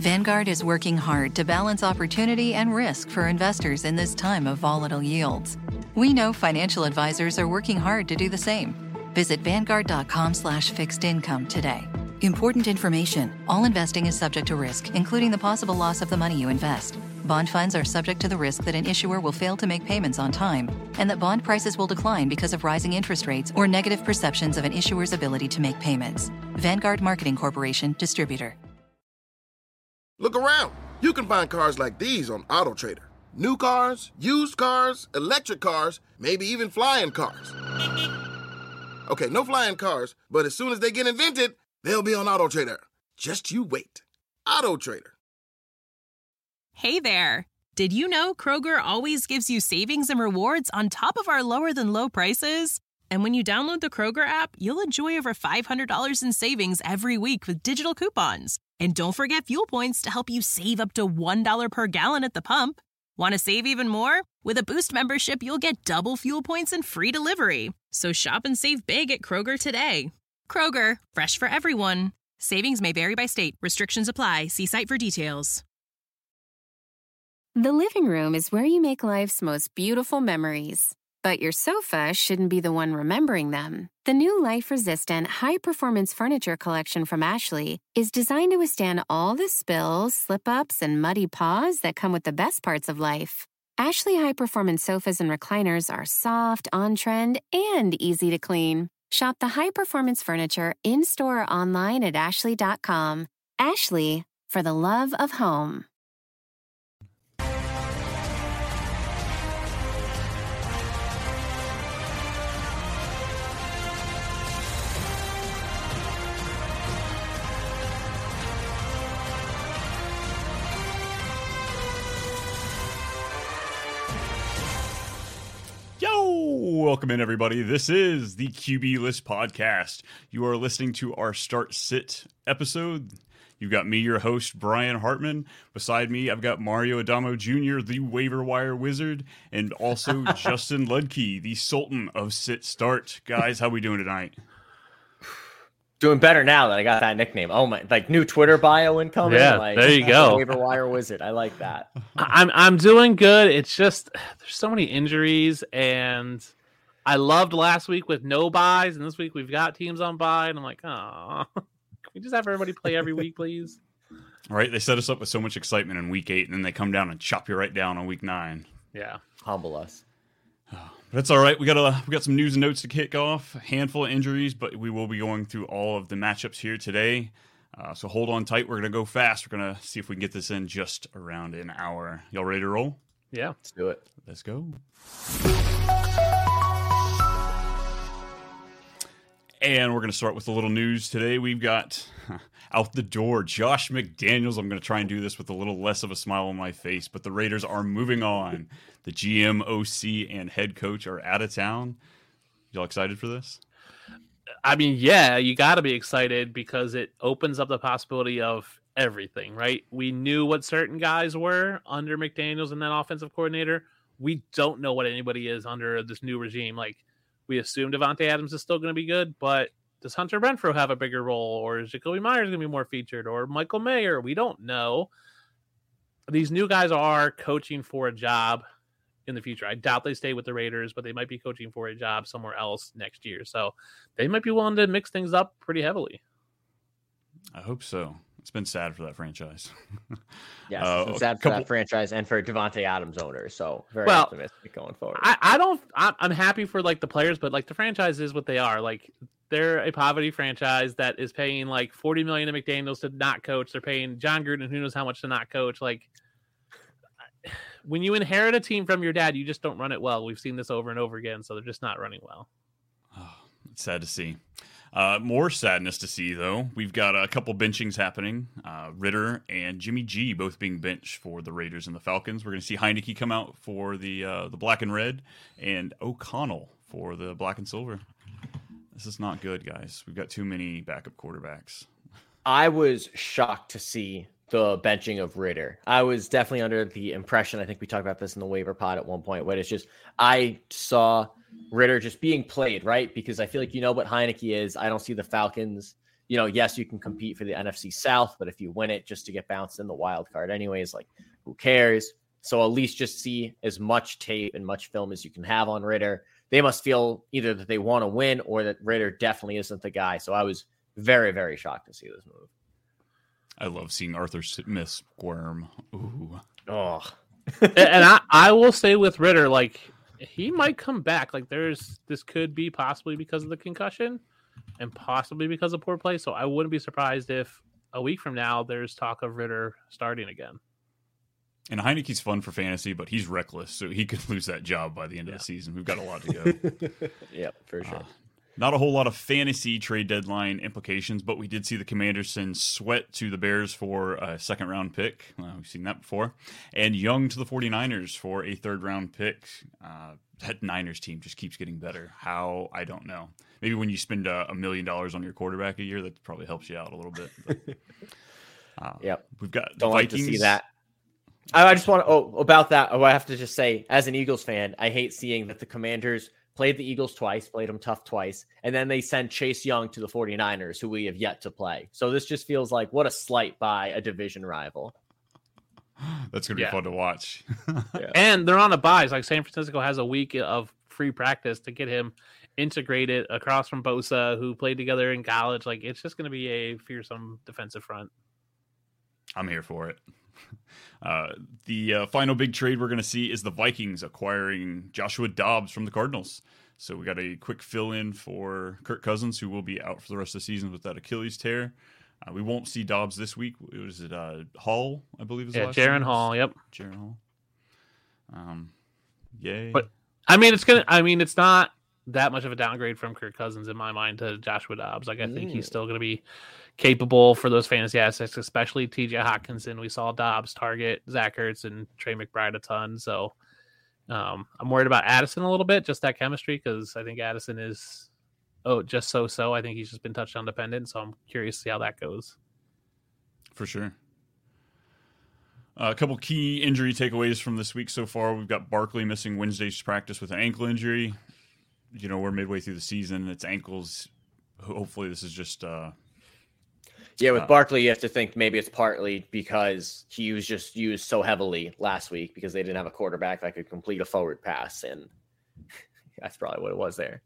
Vanguard is working hard to balance opportunity and risk for investors in this time of volatile yields. We know financial advisors are working hard to do the same. Visit Vanguard.com/fixed income today. Important information. All investing is subject to risk, including the possible loss of the money you invest. Bond funds are subject to the risk that an issuer will fail to make payments on time, and that bond prices will decline because of rising interest rates or negative perceptions of an issuer's ability to make payments. Vanguard Marketing Corporation, distributor. Look around. You can find cars like these on AutoTrader. New cars, used cars, electric cars, maybe even flying cars. Okay, no flying cars, but as soon as they get invented, they'll be on AutoTrader. Just you wait. AutoTrader. Hey there. Did you know Kroger always gives you savings and rewards on top of our lower than low prices? And when you download the Kroger app, you'll enjoy over $500 in savings every week with digital coupons. And don't forget fuel points to help you save up to $1 per gallon at the pump. Want to save even more? With a Boost membership, you'll get double fuel points and free delivery. So shop and save big at Kroger today. Kroger, fresh for everyone. Savings may vary by state. Restrictions apply. See site for details. The living room is where you make life's most beautiful memories. But your sofa shouldn't be the one remembering them. The new life-resistant, high-performance furniture collection from Ashley is designed to withstand all the spills, slip-ups, and muddy paws that come with the best parts of life. Ashley high-performance sofas and recliners are soft, on-trend, and easy to clean. Shop the high-performance furniture in-store or online at ashley.com. Ashley, for the love of home. Welcome in, everybody. This is the QB List Podcast. You are listening to our Start Sit episode. You've got me, your host, Brian Hartman. Beside me, I've got Mario Adamo Jr., the waiver wire wizard, and also Justin Ludke, the Sultan of Sit Start. Guys, how we doing tonight? Doing better now that I got that nickname. Oh my! Like new Twitter bio incoming. Yeah, like, there you go. Waiver wire wizard. I like that. I'm doing good. It's just there's so many injuries, and I loved last week with no buys, and this week we've got teams on bye, and I'm like, oh, can we just have everybody play every week, please? All right, they set us up with so much excitement in week 8, and then they come down and chop you right down on week 9. Yeah, humble us. But that's all right. We got some news and notes to kick off. A handful of injuries, but we will be going through all of the matchups here today. So hold on tight. We're gonna go fast. We're gonna see if we can get this in just around an hour. Y'all ready to roll? Yeah, let's do it. Let's go. And we're going to start with a little news today. We've got out the door Josh McDaniels. I'm going to try and do this with a little less of a smile on my face, but the Raiders are moving on. The GM, OC, and head coach are out of town. Y'all excited for this? I mean, yeah, you got to be excited because it opens up the possibility of everything, right? We knew what certain guys were under McDaniels and then offensive coordinator. We don't know what anybody is under this new regime. Like, we assume Davante Adams is still going to be good, but does Hunter Renfrow have a bigger role, or is Jacoby Myers going to be more featured, or Michael Mayer? We don't know. These new guys are coaching for a job in the future. I doubt they stay with the Raiders, but they might be coaching for a job somewhere else next year. So they might be willing to mix things up pretty heavily. I hope so. It's been sad for that franchise. Yes, it's been sad for that franchise and for Davante Adams owners. So very optimistic going forward. I'm happy for like the players, but like the franchise is what they are. Like they're a poverty franchise that is paying like $40 million to McDaniels to not coach. They're paying John Gruden who knows how much to not coach. Like when you inherit a team from your dad, you just don't run it well. We've seen this over and over again, so they're just not running well. Oh, it's sad to see. More sadness to see, though. We've got a couple benchings happening. Ritter and Jimmy G both being benched for the Raiders and the Falcons. We're going to see Heineke come out for the black and red, and O'Connell for the black and silver. This is not good, guys. We've got too many backup quarterbacks. I was shocked to see the benching of Ritter. I was definitely under the impression, I think we talked about this in the waiver pod at one point, but it's just, I saw Ritter just being played, right? Because I feel like you know what Heineke is. I don't see the Falcons yes, you can compete for the NFC South, but if you win it just to get bounced in the wild card anyways, like who cares? So at least just see as much tape and much film as you can have on Ridder. They must feel either that they want to win or that Ridder definitely isn't the guy. So I was very, very shocked to see this move. I love seeing Arthur Smith squirm. Ooh. Oh, And I will say with Ridder, like he might come back. Like this could be possibly because of the concussion and possibly because of poor play. So I wouldn't be surprised if a week from now there's talk of Ridder starting again. And Heineke's fun for fantasy, but he's reckless, so he could lose that job by the end of the season. We've got a lot to go. Yep, for sure. Not a whole lot of fantasy trade deadline implications, but we did see the Commanders send Sweat to the Bears for a second-round pick. We've seen that before. And Young to the 49ers for a third-round pick. That Niners team just keeps getting better. How? I don't know. Maybe when you spend $1 million on your quarterback a year, that probably helps you out a little bit. But, yep. We've got the Don't Vikings. like to see that. I just want to, about that, I have to just say, as an Eagles fan, I hate seeing that the Commanders played the Eagles twice, played them tough twice, and then they send Chase Young to the 49ers, who we have yet to play. So this just feels like what a slight by a division rival. That's going to be fun to watch. Yeah. And they're on a bye. It's like San Francisco has a week of free practice to get him integrated across from Bosa, who played together in college. Like it's just going to be a fearsome defensive front. I'm here for it. The final big trade we're going to see is the Vikings acquiring Joshua Dobbs from the Cardinals. So we got a quick fill-in for Kirk Cousins, who will be out for the rest of the season with that Achilles tear. We won't see Dobbs this week. Was it Hall, I believe? Is the last Jaron name? Hall. Yep. Jaron Hall. Yay. But I mean, it's not that much of a downgrade from Kirk Cousins in my mind to Joshua Dobbs. Like I think he's still going to be capable for those fantasy assets, especially TJ Hawkinson. We saw Dobbs target Zach Ertz and Trey McBride a ton. So I'm worried about Addison a little bit, just that chemistry, because I think Addison is just so. I think he's just been touchdown dependent. So I'm curious to see how that goes. For sure. A couple key injury takeaways from this week so far. We've got Barkley missing Wednesday's practice with an ankle injury. We're midway through the season. It's ankles. Hopefully this is just... with Barkley, you have to think maybe it's partly because he was just used so heavily last week because they didn't have a quarterback that could complete a forward pass, and that's probably what it was there.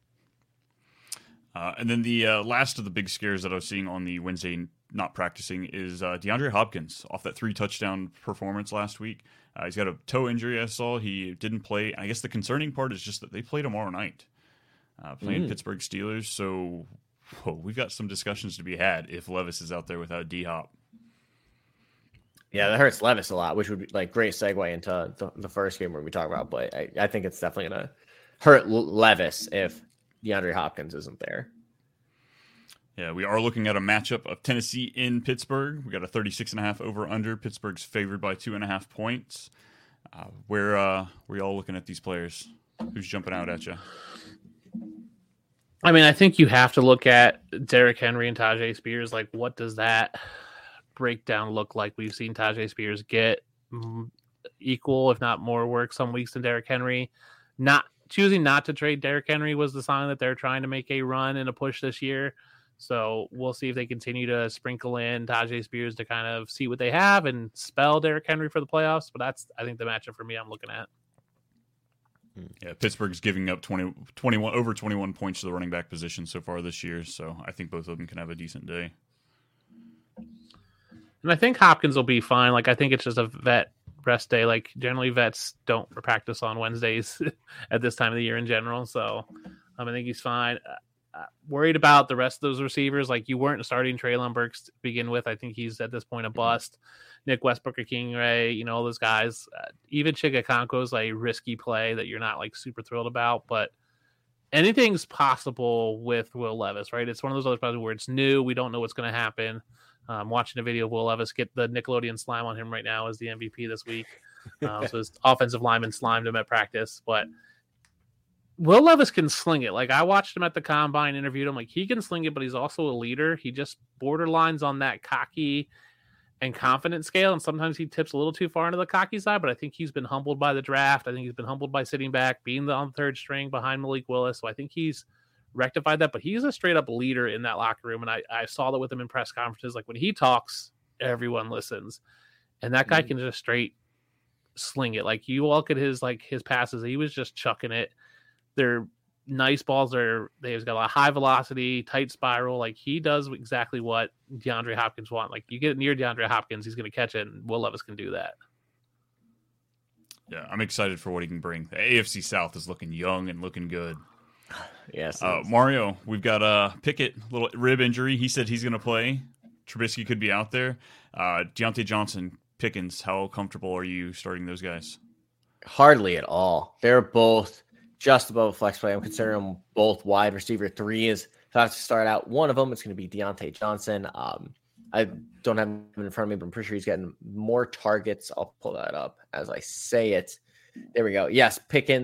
And then the last of the big scares that I was seeing on the Wednesday not practicing is DeAndre Hopkins off that 3-touchdown performance last week. He's got a toe injury, I saw. He didn't play. I guess the concerning part is just that they play tomorrow night, playing Pittsburgh Steelers. So we've got some discussions to be had if Levis is out there without D-Hop. Yeah, that hurts Levis a lot, which would be like great segue into the first game where we talk about. But I think it's definitely going to hurt Levis if DeAndre Hopkins isn't there. Yeah, we are looking at a matchup of Tennessee in Pittsburgh. We got a 36.5 over/under. Pittsburgh's favored by 2.5 points. Where you all looking at these players? Who's jumping out at you? I mean, I think you have to look at Derrick Henry and Tajay Spears. Like, what does that breakdown look like? We've seen Tajay Spears get equal, if not more, work some weeks than Derrick Henry. Choosing not to trade Derrick Henry was the sign that they're trying to make a run and a push this year. So we'll see if they continue to sprinkle in Tajay Spears to kind of see what they have and spell Derrick Henry for the playoffs. But that's, I think, the matchup for me I'm looking at. Yeah, Pittsburgh's giving up 21 points to the running back position so far this year. So I think both of them can have a decent day. And I think Hopkins will be fine. Like, I think it's just a vet rest day. Like, generally vets don't practice on Wednesdays at this time of the year in general. So I think he's fine. Worried about the rest of those receivers. Like, you weren't starting Treylon Burks to begin with. I think he's at this point a bust. Nick Westbrook or King Ray, those guys. Even Chigakonko is a risky play that you're not like super thrilled about, but anything's possible with Will Levis, right? It's one of those other plays where it's new. We don't know what's going to happen. Watching a video of Will Levis get the Nickelodeon slime on him right now as the MVP this week. So his offensive lineman slimed him at practice, but Will Levis can sling it. Like, I watched him at the combine, interviewed him. Like, he can sling it, but he's also a leader. He just borderlines on that cocky and confident scale, and sometimes he tips a little too far into the cocky side, but I think he's been humbled by the draft. I think he's been humbled by sitting back, being on the third string behind Malik Willis. So I think he's rectified that, but he's a straight up leader in that locker room. And I saw that with him in press conferences. Like when he talks, everyone listens. And that guy can just straight sling it. Like you look at his passes, he was just chucking it. They're nice balls. They've got a high velocity, tight spiral. Like he does exactly what DeAndre Hopkins want. Like you get near DeAndre Hopkins, he's going to catch it, and Will Levis can do that. Yeah, I'm excited for what he can bring. The AFC South is looking young and looking good. Yes. Mario, we've got Pickett, little rib injury. He said he's going to play. Trubisky could be out there. Deontay Johnson, Pickens, how comfortable are you starting those guys? Hardly at all. They're both just above flex play. I'm considering them both wide receiver threes. If I have to start out one of them, it's going to be Deontay Johnson. I don't have him in front of me, but I'm pretty sure he's getting more targets. I'll pull that up as I say it. There we go. Yes,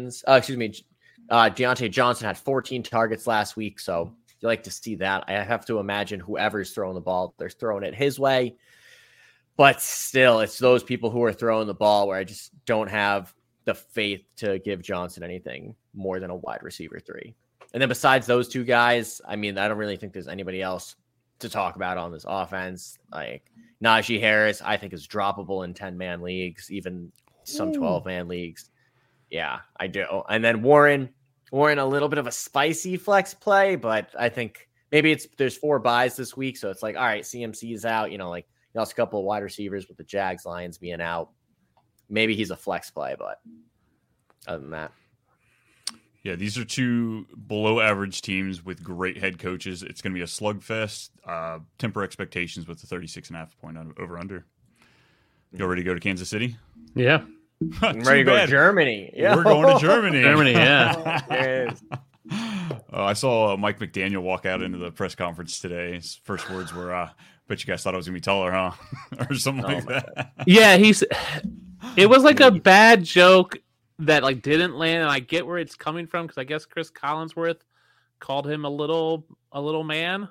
Deontay Johnson had 14 targets last week, so you like to see that. I have to imagine whoever's throwing the ball, they're throwing it his way. But still, it's those people who are throwing the ball where I just don't have the faith to give Johnson anything more than a wide receiver 3. And then besides those two guys, I mean, I don't really think there's anybody else to talk about on this offense. Like Najee Harris, I think is droppable in 10-man leagues, even some 12-man leagues. Yeah, I do. And then Warren, a little bit of a spicy flex play, but I think maybe there's 4 buys this week. So it's like, all right, CMC is out, like you lost a couple of wide receivers with the Jags, Lions being out. Maybe he's a flex play, but other than that. Yeah, these are 2 below-average teams with great head coaches. It's going to be a slugfest. Temper expectations with the 36.5-point over-under. You ready to go to Kansas City? Yeah. I'm ready to go to Germany. Yeah. We're going to Germany. Germany, yeah. There it is. I saw Mike McDaniel walk out into the press conference today. His first words were, bet you guys thought I was going to be taller, huh? Or something like that. God. Yeah, it was like a bad joke that like didn't land, and I get where it's coming from because I guess Chris Collinsworth called him a little man.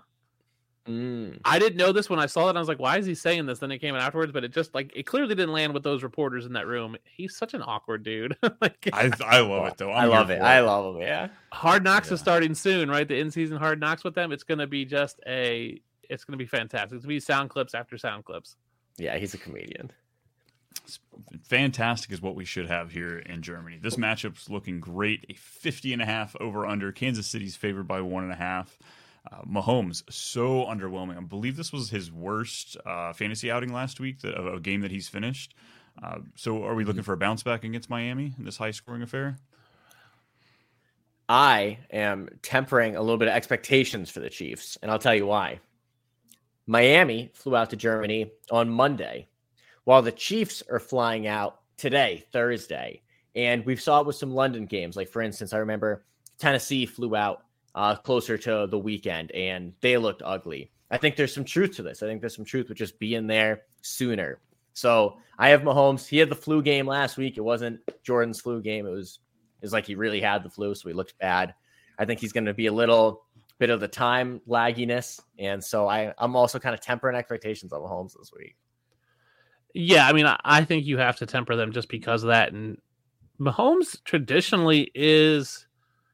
I didn't know this when I saw it. I was like, why is he saying this? Then it came out afterwards, but it just like it clearly didn't land with those reporters in that room. He's such an awkward dude. I love it though. I love it. I love him. Yeah. Hard Knocks is starting soon, right? The in-season Hard Knocks with them. It's going to be it's going to be fantastic. It's going to be sound clips after sound clips. Yeah, he's a comedian. Fantastic is what we should have here in Germany. This matchup's looking great. A 50.5 over under. Kansas City's favored by 1.5. Mahomes, so underwhelming. I believe this was his worst fantasy outing last week, a game that he's finished. So are we looking for a bounce back against Miami in this high-scoring affair? I am tempering a little bit of expectations for the Chiefs, and I'll tell you why. Miami flew out to Germany on Monday, while the Chiefs are flying out today, Thursday. And we saw it with some London games. Like, for instance, I remember Tennessee flew out closer to the weekend, and they looked ugly. I think there's some truth to this. I think there's some truth with just being there sooner. So I have Mahomes. He had the flu game last week. It wasn't Jordan's flu game. It was like he really had the flu, so he looked bad. I think he's going to be a little bit of the time lagginess. And so I'm also kind of tempering expectations on Mahomes this week. Yeah, I mean, I think you have to temper them just because of that. And Mahomes traditionally is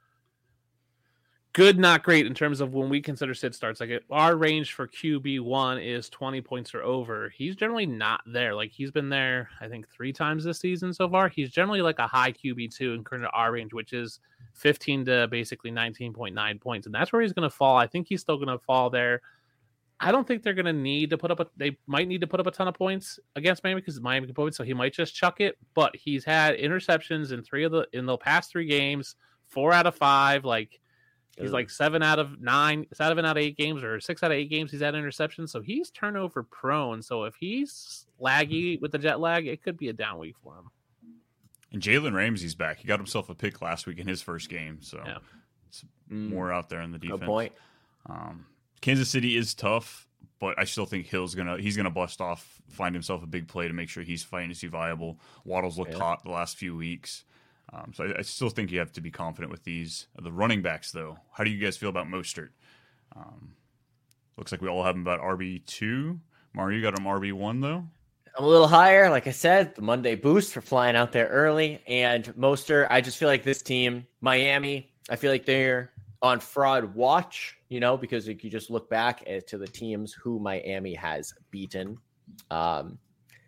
good, not great in terms of when we consider sit starts. Like our range for QB1 is 20 points or over. He's generally not there. Like he's been there, I think 3 times this season so far. He's generally like a high QB2 in current our range, which is 15 to basically 19.9 points. And that's where he's going to fall. I think he's still going to fall there. I don't think they're going to need to put up they might need to put up a ton of points against Miami because Miami can put it, so he might just chuck it. But he's had interceptions in the past 3 games, 4 out of 5. Like he's like 7 out of 8 games, or 6 out of 8 games he's had interceptions. So he's turnover prone. So if he's laggy with the jet lag, it could be a down week for him. And Jalen Ramsey's back. He got himself a pick last week in his first game, so it's more out there in the defense. Good point. Kansas City is tough, but I still think he's gonna bust off, find himself a big play to make sure he's fantasy viable. Waddle's looked hot the last few weeks, so I still think you have to be confident with these. The running backs, though, how do you guys feel about Mostert? Looks like we all have him about RB2. Mario, you got him RB1 though. I'm a little higher, like I said, the Monday boost for flying out there early, and Mostert. I just feel like this team, Miami, I feel like they're on fraud watch, because if you just look back to the teams who Miami has beaten. And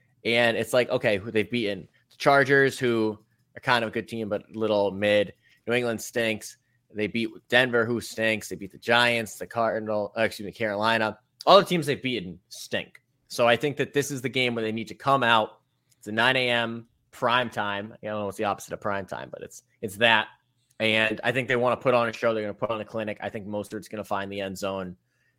it's like, okay, who they've beaten. The Chargers, who are kind of a good team, but little mid. New England stinks. They beat Denver, who stinks. They beat the Giants, the Carolina. All the teams they've beaten stink. So I think that this is the game where they need to come out. It's a 9 a.m. prime time. I don't know what's the opposite of prime time, but it's that. And I think they want to put on a show. They're going to put on a clinic. I think Mostert's going to find the end zone.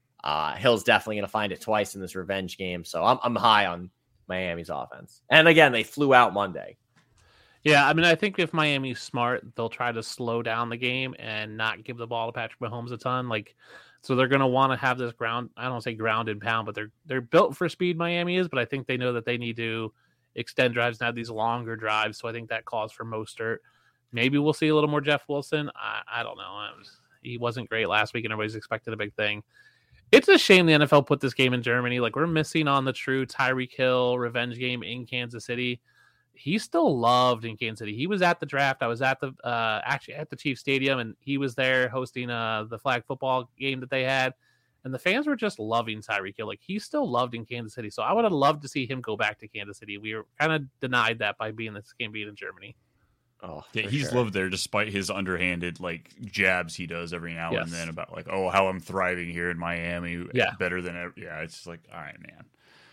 Hill's definitely going to find it twice in this revenge game. So I'm high on Miami's offense. And again, they flew out Monday. Yeah, I mean, I think if Miami's smart, they'll try to slow down the game and not give the ball to Patrick Mahomes a ton. So they're going to want to have this ground. I don't say ground and pound, but they're built for speed. Miami is, but I think they know that they need to extend drives and have these longer drives. So I think that calls for Mostert. Maybe we'll see a little more Jeff Wilson. I don't know. He wasn't great last week, and everybody's expected a big thing. It's a shame the NFL put this game in Germany. We're missing on the true Tyreek Hill revenge game in Kansas City. He's still loved in Kansas City. He was at the draft. I was at the actually at the Chiefs Stadium, and he was there hosting the flag football game that they had. And the fans were just loving Tyreek Hill. He's still loved in Kansas City. So I would have loved to see him go back to Kansas City. We were kind of denied that by this game being in Germany. Oh, yeah, he's loved there despite his underhanded jabs he does every now and then about how I'm thriving here in Miami. Yeah, better than ever. Yeah, it's just all right, man.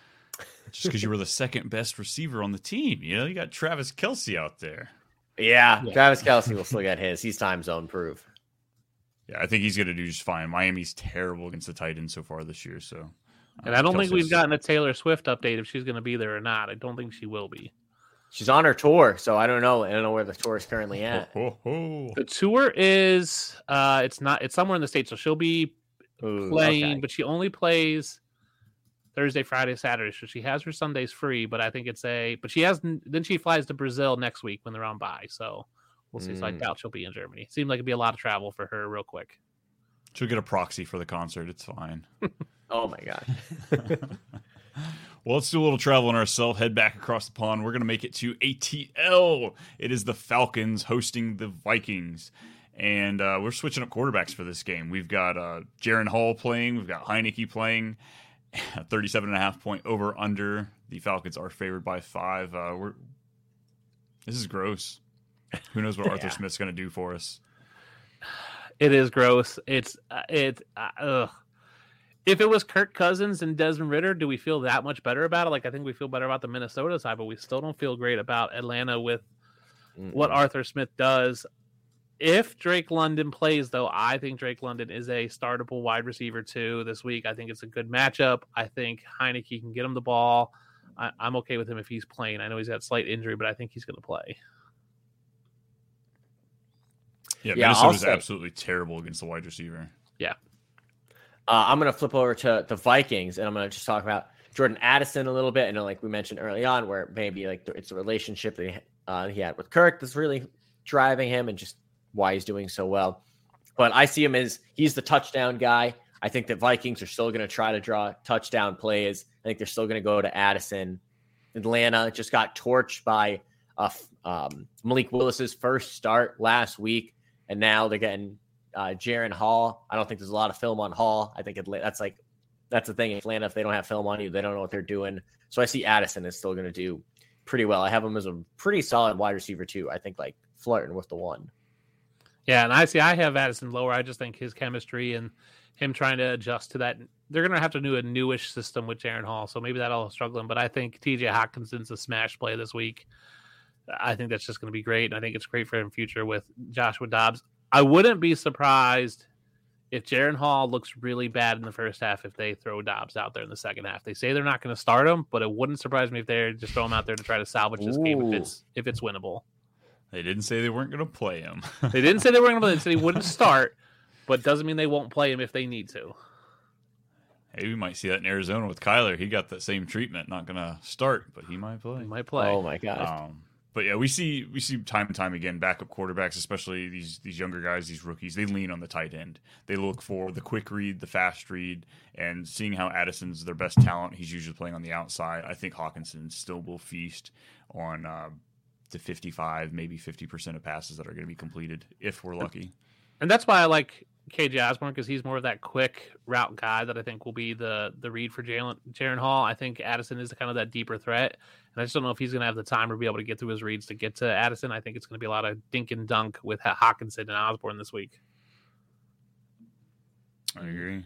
Just because you were the second best receiver on the team, you got Travis Kelce out there. Yeah, Travis Kelce will still get his. He's time zone proof. Yeah, I think he's going to do just fine. Miami's terrible against the tight end so far this year. So, and I don't think we've gotten a Taylor Swift update if she's going to be there or not. I don't think she will be. She's on her tour, so I don't know. I don't know where the tour is currently at. The tour is it's somewhere in the States, so she'll be playing, but she only plays Thursday, Friday, Saturday. So she has her Sundays free, but I think but she flies to Brazil next week when they're on bye. So we'll see. So I doubt she'll be in Germany. Seemed like it'd be a lot of travel for her real quick. She'll get a proxy for the concert. It's fine. Oh my God. Well, let's do a little traveling ourselves. Head back across the pond. We're going to make it to ATL. It is the Falcons hosting the Vikings. And we're switching up quarterbacks for this game. We've got Jaren Hall playing. We've got Heineke playing. 37.5 point over under. The Falcons are favored by 5. This is gross. Who knows what Arthur Smith's going to do for us? It is gross. If it was Kirk Cousins and Desmond Ridder, do we feel that much better about it? I think we feel better about the Minnesota side, but we still don't feel great about Atlanta with what Arthur Smith does. If Drake London plays, though, I think Drake London is a startable wide receiver, too, this week. I think it's a good matchup. I think Heineke can get him the ball. I'm okay with him if he's playing. I know he's got slight injury, but I think he's going to play. Yeah, Minnesota's absolutely terrible against the wide receiver. Yeah. I'm going to flip over to the Vikings, and I'm going to just talk about Jordan Addison a little bit. And like we mentioned early on, where maybe it's a relationship that he had with Kirk that's really driving him and just why he's doing so well. But I see him as he's the touchdown guy. I think that Vikings are still going to try to draw touchdown plays. I think they're still going to go to Addison. Atlanta just got torched by Malik Willis's first start last week, and now they're getting Jaren Hall. I don't think there's a lot of film on Hall. I think that's the thing. Atlanta, if they don't have film on you, they don't know what they're doing. So I see Addison is still going to do pretty well. I have him as a pretty solid wide receiver too. I think flirting with the 1. Yeah, and I have Addison lower. I just think his chemistry and him trying to adjust to that, they're going to have to do a newish system with Jaren Hall, so maybe that'll struggle him. But I think TJ Hawkinson's a smash play this week. I think that's just going to be great, and I think it's great for him in future with Joshua Dobbs. I wouldn't be surprised if Jaren Hall looks really bad in the first half if they throw Dobbs out there in the second half. They say they're not going to start him, but it wouldn't surprise me if they just throw him out there to try to salvage this game if it's winnable. They didn't say they weren't going to play him. They didn't say they weren't going to play him. They said he wouldn't start, but doesn't mean they won't play him if they need to. Hey, we might see that in Arizona with Kyler. He got that same treatment. Not going to start, but he might play. He might play. Oh my God. But yeah, we see time and time again backup quarterbacks, especially these younger guys, these rookies. They lean on the tight end. They look for the quick read, the fast read, and seeing how Addison's their best talent. He's usually playing on the outside. I think Hawkinson still will feast on the 55, maybe 50% of passes that are going to be completed if we're lucky. And that's why I like KJ Osborne because he's more of that quick route guy that I think will be the read for Jaren Hall. I think Addison is kind of that deeper threat, and I just don't know if he's going to have the time or be able to get through his reads to get to Addison. I think it's going to be a lot of dink and dunk with Hockenson and Osborne this week. I agree.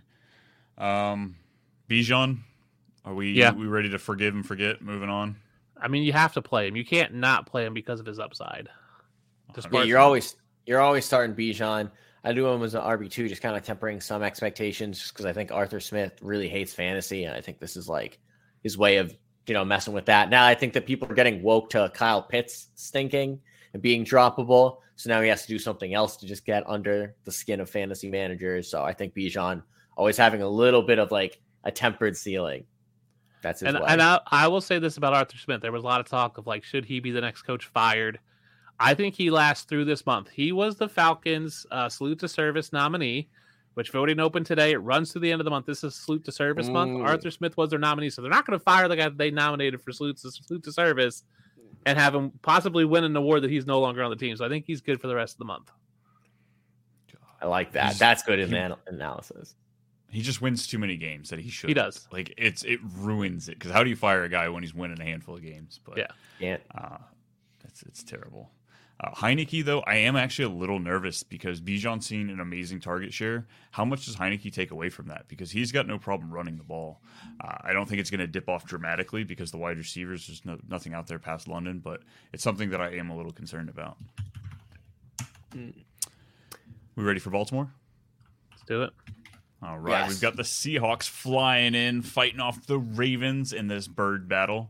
Bijan, are we ready to forgive and forget? Moving on. I mean, you have to play him. You can't not play him because of his upside. Yeah, you're always starting Bijan. I do him as an RB2, just kind of tempering some expectations, just because I think Arthur Smith really hates fantasy, and I think this is like his way of messing with that. Now I think that people are getting woke to Kyle Pitts stinking and being droppable, so now he has to do something else to just get under the skin of fantasy managers. So I think Bijan always having a little bit of like a tempered ceiling. That's his way. And I will say this about Arthur Smith: there was a lot of talk of like, should he be the next coach fired? I think he lasts through this month. He was the Falcons' salute to service nominee, which voting opened today. It runs through the end of the month. This is salute to service month. Arthur Smith was their nominee, so they're not going to fire the guy that they nominated for salute to service and have him possibly win an award that he's no longer on the team. So I think he's good for the rest of the month. I like that. That's good analysis. He just wins too many games that he should. He does. Like it ruins it, because how do you fire a guy when he's winning a handful of games? But yeah, it's terrible. Heineke, though, I am actually a little nervous because Bijan's seen an amazing target share. How much does Heineke take away from that? Because he's got no problem running the ball. I don't think it's going to dip off dramatically because the wide receivers, there's nothing out there past London, but it's something that I am a little concerned about. We ready for Baltimore? Let's do it. All right, We've got the Seahawks flying in, fighting off the Ravens in this bird battle.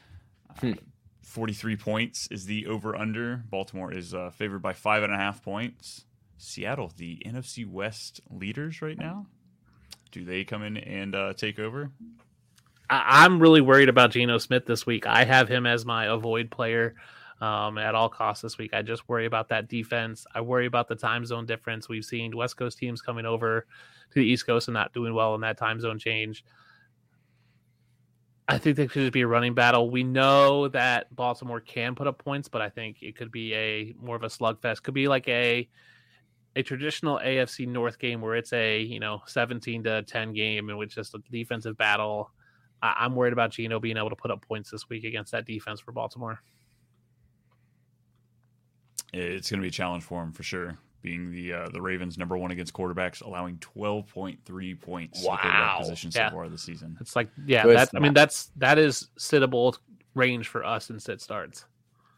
43 points is the over-under. Baltimore is favored by 5.5 points. Seattle, the NFC West leaders right now. Do they come in and take over? I'm really worried about Geno Smith this week. I have him as my avoid player at all costs this week. I just worry about that defense. I worry about the time zone difference. We've seen West Coast teams coming over to the East Coast and not doing well in that time zone change. I think there could be a running battle. We know that Baltimore can put up points, but I think it could be more of a slugfest. Could be like a traditional AFC North game where it's a 17-10 game in which just a defensive battle. I'm worried about Geno being able to put up points this week against that defense for Baltimore. It's going to be a challenge for him for sure. Being the Ravens number one against quarterbacks, allowing 12.3 points to quarterback position so far this season. It's like, that is sittable range for us in sit starts.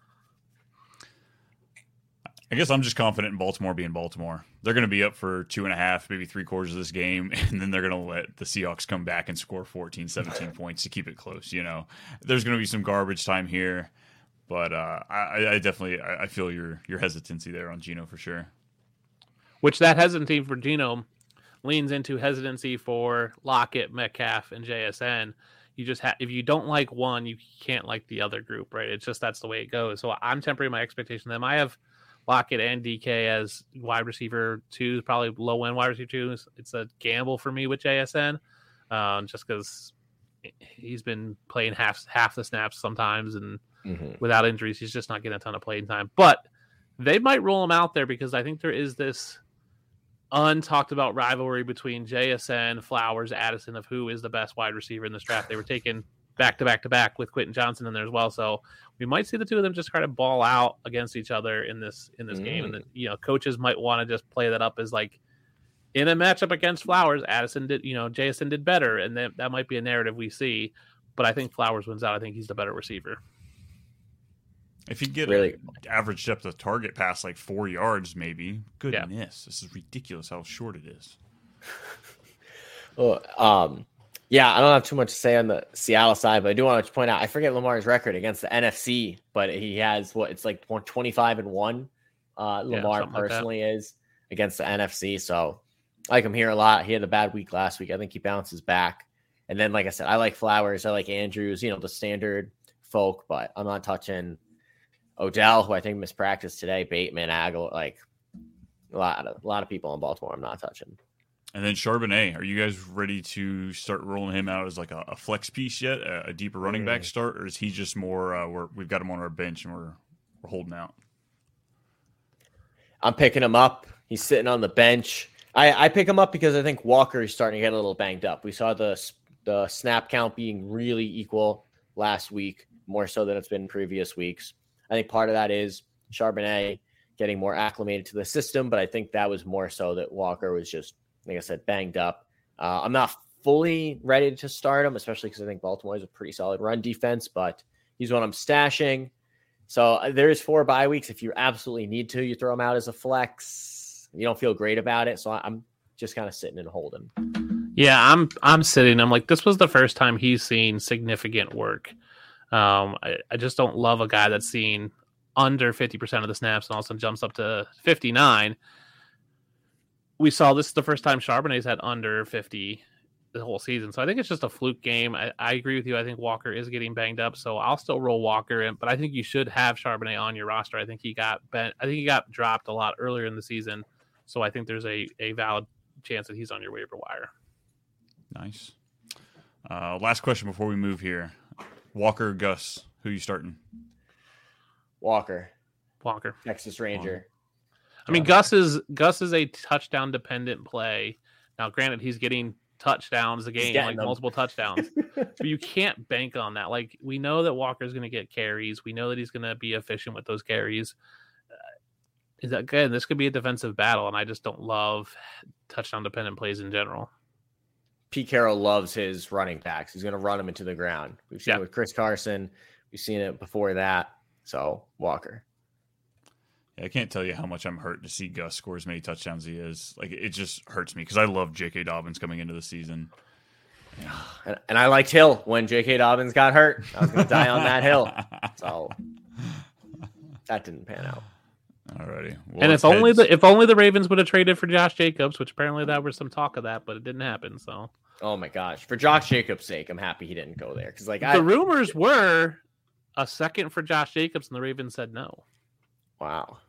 I guess I'm just confident in Baltimore being Baltimore. They're going to be up for 2.5, maybe 3/4 of this game, and then they're going to let the Seahawks come back and score 14, 17 points to keep it close. There's going to be some garbage time here, but I definitely feel your hesitancy there on Geno for sure. Which that hesitancy for Geno leans into hesitancy for Lockett, Metcalf, and JSN. You just if you don't like one, you can't like the other group, right? It's just that's the way it goes. So I'm tempering my expectation. Them. I have Lockett and DK as wide receiver 2, probably low end wide receiver 2. It's a gamble for me with JSN, just because he's been playing half the snaps sometimes, and without injuries, he's just not getting a ton of playing time. But they might roll him out there because I think there is this untalked about rivalry between JSN, Flowers, Addison of who is the best wide receiver in this draft. They were taken back to back with Quentin Johnson in there as well. So we might see the two of them just kind of ball out against each other in this game. And then, coaches might want to just play that up as like in a matchup against Flowers, Addison did, JSN did better. And that might be a narrative we see, but I think Flowers wins out. I think he's the better receiver. If you get an average depth of target past like 4 yards, maybe. Goodness, this is ridiculous how short it is. I don't have too much to say on the Seattle side, but I do want to point out, I forget Lamar's record against the NFC, but he has it's like 25-1. Lamar personally is against the NFC. So I like him here a lot. He had a bad week last week. I think he bounces back. And then, like I said, I like Flowers. I like Andrews, the standard folk, but I'm not touching Odell, who I think mispracticed today, Bateman, Aguilar, like a lot of people in Baltimore I'm not touching. And then Charbonnet, are you guys ready to start rolling him out as like a flex piece yet, a deeper running back start, or is he just more we've got him on our bench and we're holding out? I'm picking him up. He's sitting on the bench. I pick him up because I think Walker is starting to get a little banged up. We saw the snap count being really equal last week, more so than it's been in previous weeks. I think part of that is Charbonnet getting more acclimated to the system, but I think that was more so that Walker was just, like I said, banged up. I'm not fully ready to start him, especially because I think Baltimore is a pretty solid run defense, but he's one I'm stashing. So there's 4 bye weeks. If you absolutely need to, you throw him out as a flex. You don't feel great about it. So I'm just kind of sitting and holding. Yeah, I'm sitting. I'm like, this was the first time he's seen significant work. I just don't love a guy that's seen under 50% of the snaps and all of a sudden jumps up to 59. We saw this is the first time Charbonnet's had under 50 the whole season. So I think it's just a fluke game. I agree with you. I think Walker is getting banged up, so I'll still roll Walker in, but I think you should have Charbonnet on your roster. I think he got bent. I think he got dropped a lot earlier in the season. So I think there's a valid chance that he's on your waiver wire. Nice. Last question before we move here. Walker, Gus, who you starting? Walker. Texas Ranger. Walker. I mean, Gus is a touchdown dependent play. Now, granted, he's getting touchdowns a game, like multiple touchdowns, but you can't bank on that. Like, we know that Walker's going to get carries. We know that he's going to be efficient with those carries. Again, this could be a defensive battle, and I just don't love touchdown dependent plays in general. Pete Carroll loves his running backs. He's going to run them into the ground. We've seen it with Chris Carson. We've seen it before that. So Walker. Yeah, I can't tell you how much I'm hurt to see Gus score as many touchdowns as he is. Like, it just hurts me because I love J.K. Dobbins coming into the season. And I liked Hill when J.K. Dobbins got hurt. I was going to die on that hill. So that didn't pan out. Alrighty. Well, and if only the Ravens would have traded for Josh Jacobs, which apparently there was some talk of that, but it didn't happen. So, oh my gosh, for Josh Jacobs' sake, I'm happy he didn't go there because the rumors were a second for Josh Jacobs, and the Ravens said no. Wow.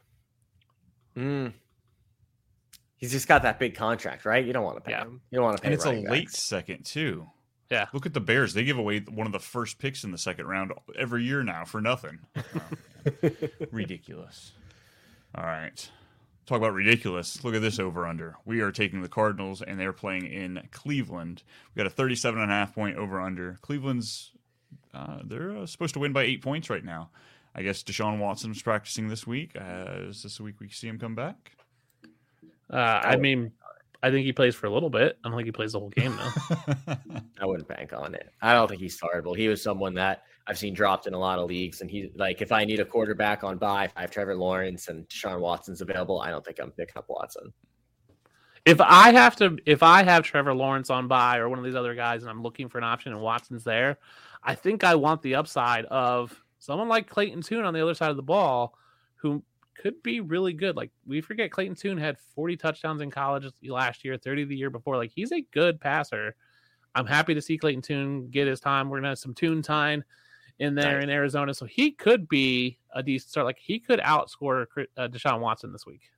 He's just got that big contract, right? You don't want to pay him. You don't want to pay. And it's a late second too. Yeah. Look at the Bears. They give away one of the first picks in the second round every year now for nothing. Ridiculous. All right. Talk about ridiculous. Look at this over-under. We are taking the Cardinals, and they're playing in Cleveland. We got a 37.5-point over-under. Cleveland's they're supposed to win by 8 points right now. I guess Deshaun Watson's practicing this week. Is this the week we see him come back? I mean, I think he plays for a little bit. I don't think he plays the whole game, though. I wouldn't bank on it. I don't think he's startable. He was someone that I've seen dropped in a lot of leagues, and he, like, if I need a quarterback on bye, if I have Trevor Lawrence and Deshaun Watson's available, I don't think I'm picking up Watson. If I have Trevor Lawrence on bye or one of these other guys, and I'm looking for an option and Watson's there, I think I want the upside of someone like Clayton Tune on the other side of the ball, who could be really good. Like, we forget Clayton Tune had 40 touchdowns in college last year, 30 the year before. Like, he's a good passer. I'm happy to see Clayton Tune get his time. We're going to have some Tune time in there in Arizona. So he could be a decent start. Like, he could outscore Deshaun Watson this week.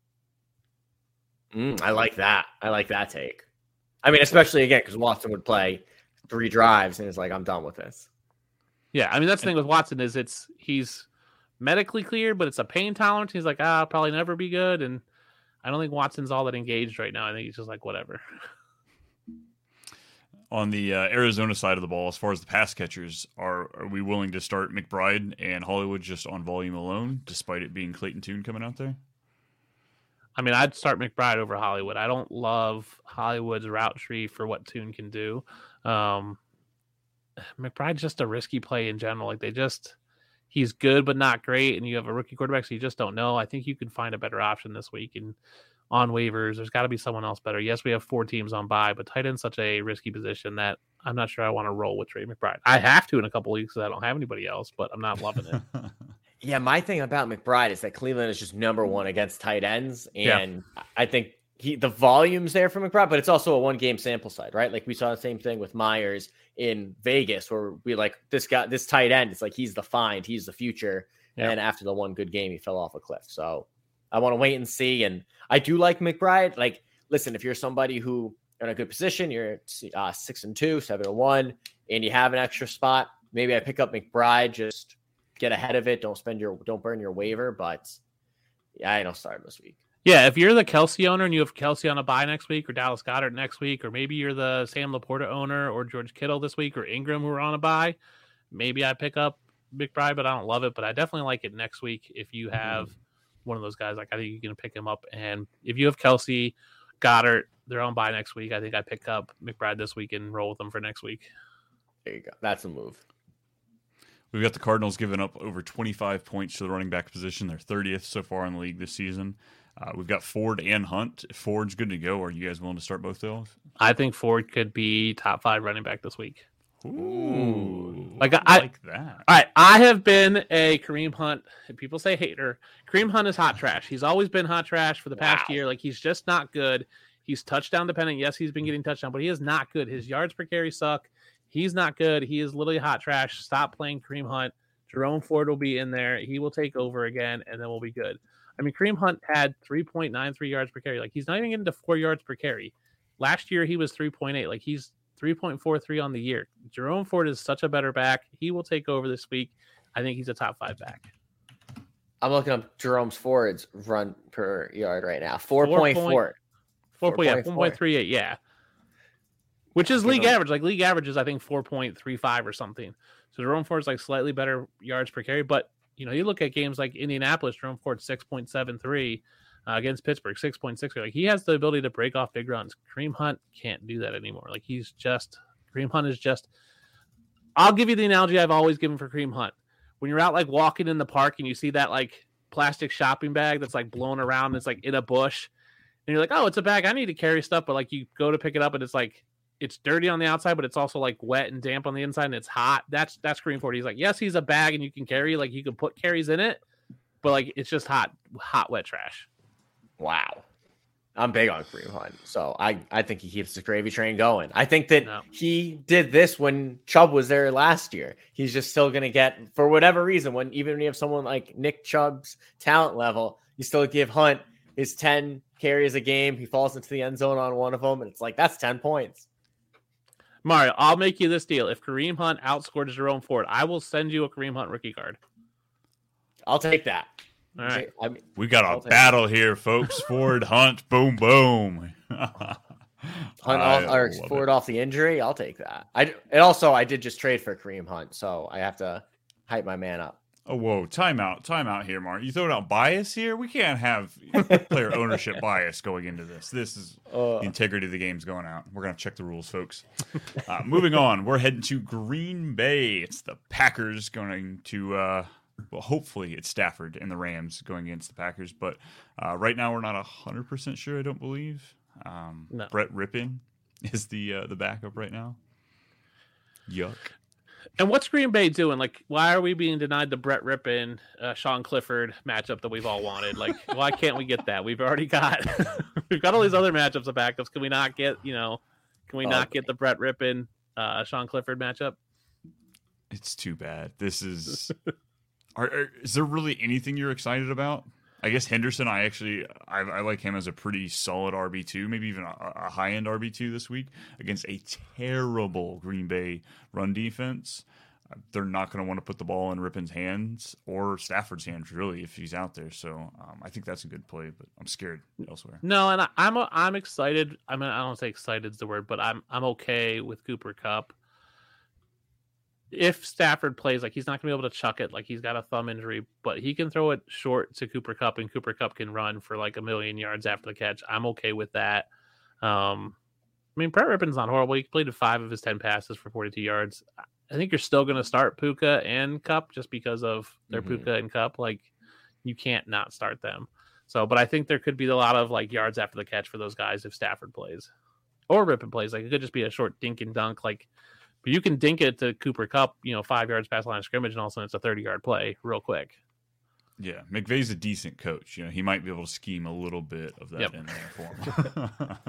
I like that. I like that take. I mean, especially again, because Watson would play 3 drives and it's like, I'm done with this. Yeah. I mean, that's the thing with Watson is he's medically cleared, but it's a pain tolerance. He's like, I'll probably never be good. And I don't think Watson's all that engaged right now. I think he's just like, whatever. On the Arizona side of the ball, as far as the pass catchers, are we willing to start McBride and Hollywood just on volume alone, despite it being Clayton Tune coming out there? I mean, I'd start McBride over Hollywood. I don't love Hollywood's route tree for what Tune can do. McBride's just a risky play in general. Like, he's good but not great, and you have a rookie quarterback, so you just don't know. I think you can find a better option this week. And on waivers, there's got to be someone else better. Yes, we have 4 teams on bye, but tight end's such a risky position that I'm not sure I want to roll with Trey McBride. I have to in a couple weeks because I don't have anybody else, but I'm not loving it. Yeah, my thing about McBride is that Cleveland is just number 1 against tight ends, and I think the volume's there for McBride, but it's also a 1-game sample size, right? Like, we saw the same thing with Myers in Vegas, where we like this tight end. It's like he's the find, he's the future, and after the 1 good game, he fell off a cliff. So I want to wait and see. And I do like McBride. Like, listen, if you're somebody who are in a good position, you're 6-2, 7-1, and you have an extra spot, maybe I pick up McBride, just get ahead of it. Don't burn your waiver, but I don't start him this week. Yeah, if you're the Kelsey owner and you have Kelsey on a bye next week, or Dallas Goedert next week, or maybe you're the Sam Laporta owner or George Kittle this week, or Ingram who are on a bye, maybe I pick up McBride, but I don't love it. But I definitely like it next week if you have one of those guys. Like, I think you can pick him up. And if you have Kelsey, Goddard, they're on bye next week, I think I pick up McBride this week and roll with them for next week. There you go. That's a move. We've got the Cardinals giving up over 25 points to the running back position. They're 30th so far in the league this season. We've got Ford and Hunt. If Ford's good to go, are you guys willing to start both those? I think Ford could be top 5 running back this week. Ooh, like I like that. All right, I have been a Kareem Hunt. People say hater. Kareem Hunt is hot trash. He's always been hot trash for the past year. Like, he's just not good. He's touchdown dependent. Yes, he's been getting touchdown, but he is not good. His yards per carry suck. He's not good. He is literally hot trash. Stop playing Kareem Hunt. Jerome Ford will be in there. He will take over again, and then we'll be good. I mean, Kareem Hunt had 3.93 yards per carry. Like, he's not even getting to 4 yards per carry. Last year, he was 3.8. Like, he's 3.43 on the year. Jerome Ford is such a better back. He will take over this week. I think he's a top 5 back. I'm looking up Jerome Ford's run per yard right now. 4.4. 4.38, yeah. Which is league average. Like, league average is, I think, 4.35 or something. So Jerome Ford's like slightly better yards per carry, but you look at games like Indianapolis, Jerome Ford 6.73 against Pittsburgh, 6.6. Like, he has the ability to break off big runs. Kareem Hunt can't do that anymore. Like, Kareem Hunt is just. I'll give you the analogy I've always given for Kareem Hunt. When you're out like walking in the park and you see that like plastic shopping bag that's like blown around, and it's like in a bush, and you're like, oh, it's a bag. I need to carry stuff, but like you go to pick it up and it's like. It's dirty on the outside, but it's also like wet and damp on the inside, and it's hot. That's Kareem Ford. He's like, yes, he's a bag and you can carry, like you can put carries in it, but like it's just hot, wet trash. Wow. I'm big on Kareem Hunt. So I think he keeps the gravy train going. I think that he did this when Chubb was there last year. He's just still going to get, for whatever reason, even when you have someone like Nick Chubb's talent level, you still give Hunt his 10 carries a game. He falls into the end zone on one of them, and it's like, that's 10 points. Mario, I'll make you this deal. If Kareem Hunt outscored Jerome Ford, I will send you a Kareem Hunt rookie card. I'll take that. All right. We got a battle here, folks. Ford, Hunt, boom, boom. Ford off the injury. I'll take that. I did just trade for Kareem Hunt, so I have to hype my man up. Oh, whoa. Time out here, Mark. You throwing out bias here? We can't have player ownership bias going into this. This is the integrity of the game's going out. We're going to check the rules, folks. Moving on, we're heading to Green Bay. It's the Packers going to, well, hopefully it's Stafford and the Rams going against the Packers. But right now we're not 100% sure, I don't believe. No. Brett Rippon is the backup right now. Yuck. And what's Green Bay doing? Like, why are we being denied the Brett Rippon, Sean Clifford matchup that we've all wanted? Like, why can't we get that? We've already got all these other matchups of backups. Can we not get, get the Brett Rippon, Sean Clifford matchup? It's too bad. This is. Is there really anything you're excited about? I guess Henderson. I like him as a pretty solid RB2, maybe even a high end RB2 this week against a terrible Green Bay run defense. They're not going to want to put the ball in Rippon's hands or Stafford's hands, really, if he's out there. So I think that's a good play, but I'm scared elsewhere. No, and I'm excited. I mean, I don't say excited is the word, but I'm okay with Cooper Kupp. If Stafford plays, like, he's not going to be able to chuck it. Like, he's got a thumb injury, but he can throw it short to Cooper Kupp, and Cooper Kupp can run for like 1,000,000 yards after the catch. I'm okay with that. I mean, Brett Rippon's not horrible. He completed 5 of his 10 passes for 42 yards. I think you're still going to start Puka and Kupp just because of their Puka and Kupp. Like, you can't not start them. So, but I think there could be a lot of like yards after the catch for those guys if Stafford plays or Rippon plays. Like, it could just be a short dink and dunk. Like, but you can dink it to Cooper Kupp, 5 yards past the line of scrimmage, and all of a sudden it's a 30-yard play real quick. Yeah, McVay's a decent coach. He might be able to scheme a little bit of that in there for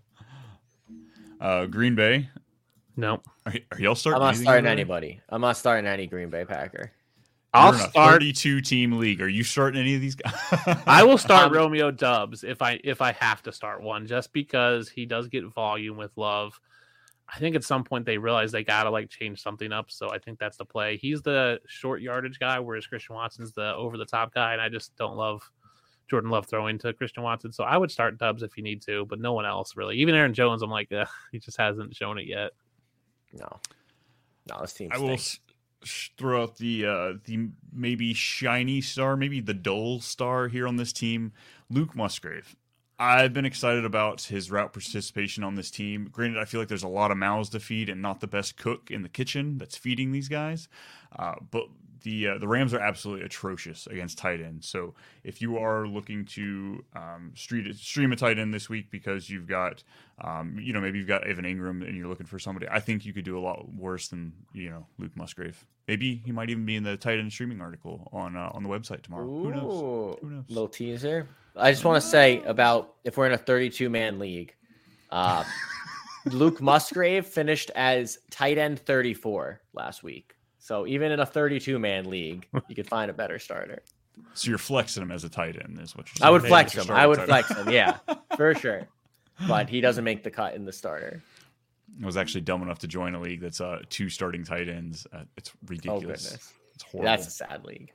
him. Green Bay. No. Are y'all starting? I'm not starting anybody. I'm not starting any Green Bay Packer. I'll You're in a start 32-team league. Are you starting any of these guys? I will start Romeo Doubs if I have to start one, just because he does get volume with Love. I think at some point they realize they gotta like change something up. So I think that's the play. He's the short yardage guy, whereas Christian Watson's the over the top guy, and I just don't love Jordan Love throwing to Christian Watson. So I would start Doubs if you need to, but no one else really. Even Aaron Jones, I'm like, he just hasn't shown it yet. No, this team. I will throw out the maybe shiny star, maybe the dull star here on this team, Luke Musgrave. I've been excited about his route participation on this team. Granted, I feel like there's a lot of mouths to feed and not the best cook in the kitchen that's feeding these guys. But the Rams are absolutely atrocious against tight ends. So if you are looking to stream a tight end this week because you've got, maybe you've got Evan Ingram and you're looking for somebody, I think you could do a lot worse than, Luke Musgrave. Maybe he might even be in the tight end streaming article on the website tomorrow. Ooh, Who knows? Little teaser. I just want to say about if we're in a 32-man league, Luke Musgrave finished as tight end 34 last week. So even in a 32-man league, you could find a better starter. So you're flexing him as a tight end, is what you're saying? I would flex him. Yeah, for sure. But he doesn't make the cut in the starter. I was actually dumb enough to join a league that's 2 starting tight ends. It's ridiculous. Oh, goodness. It's horrible. That's a sad league.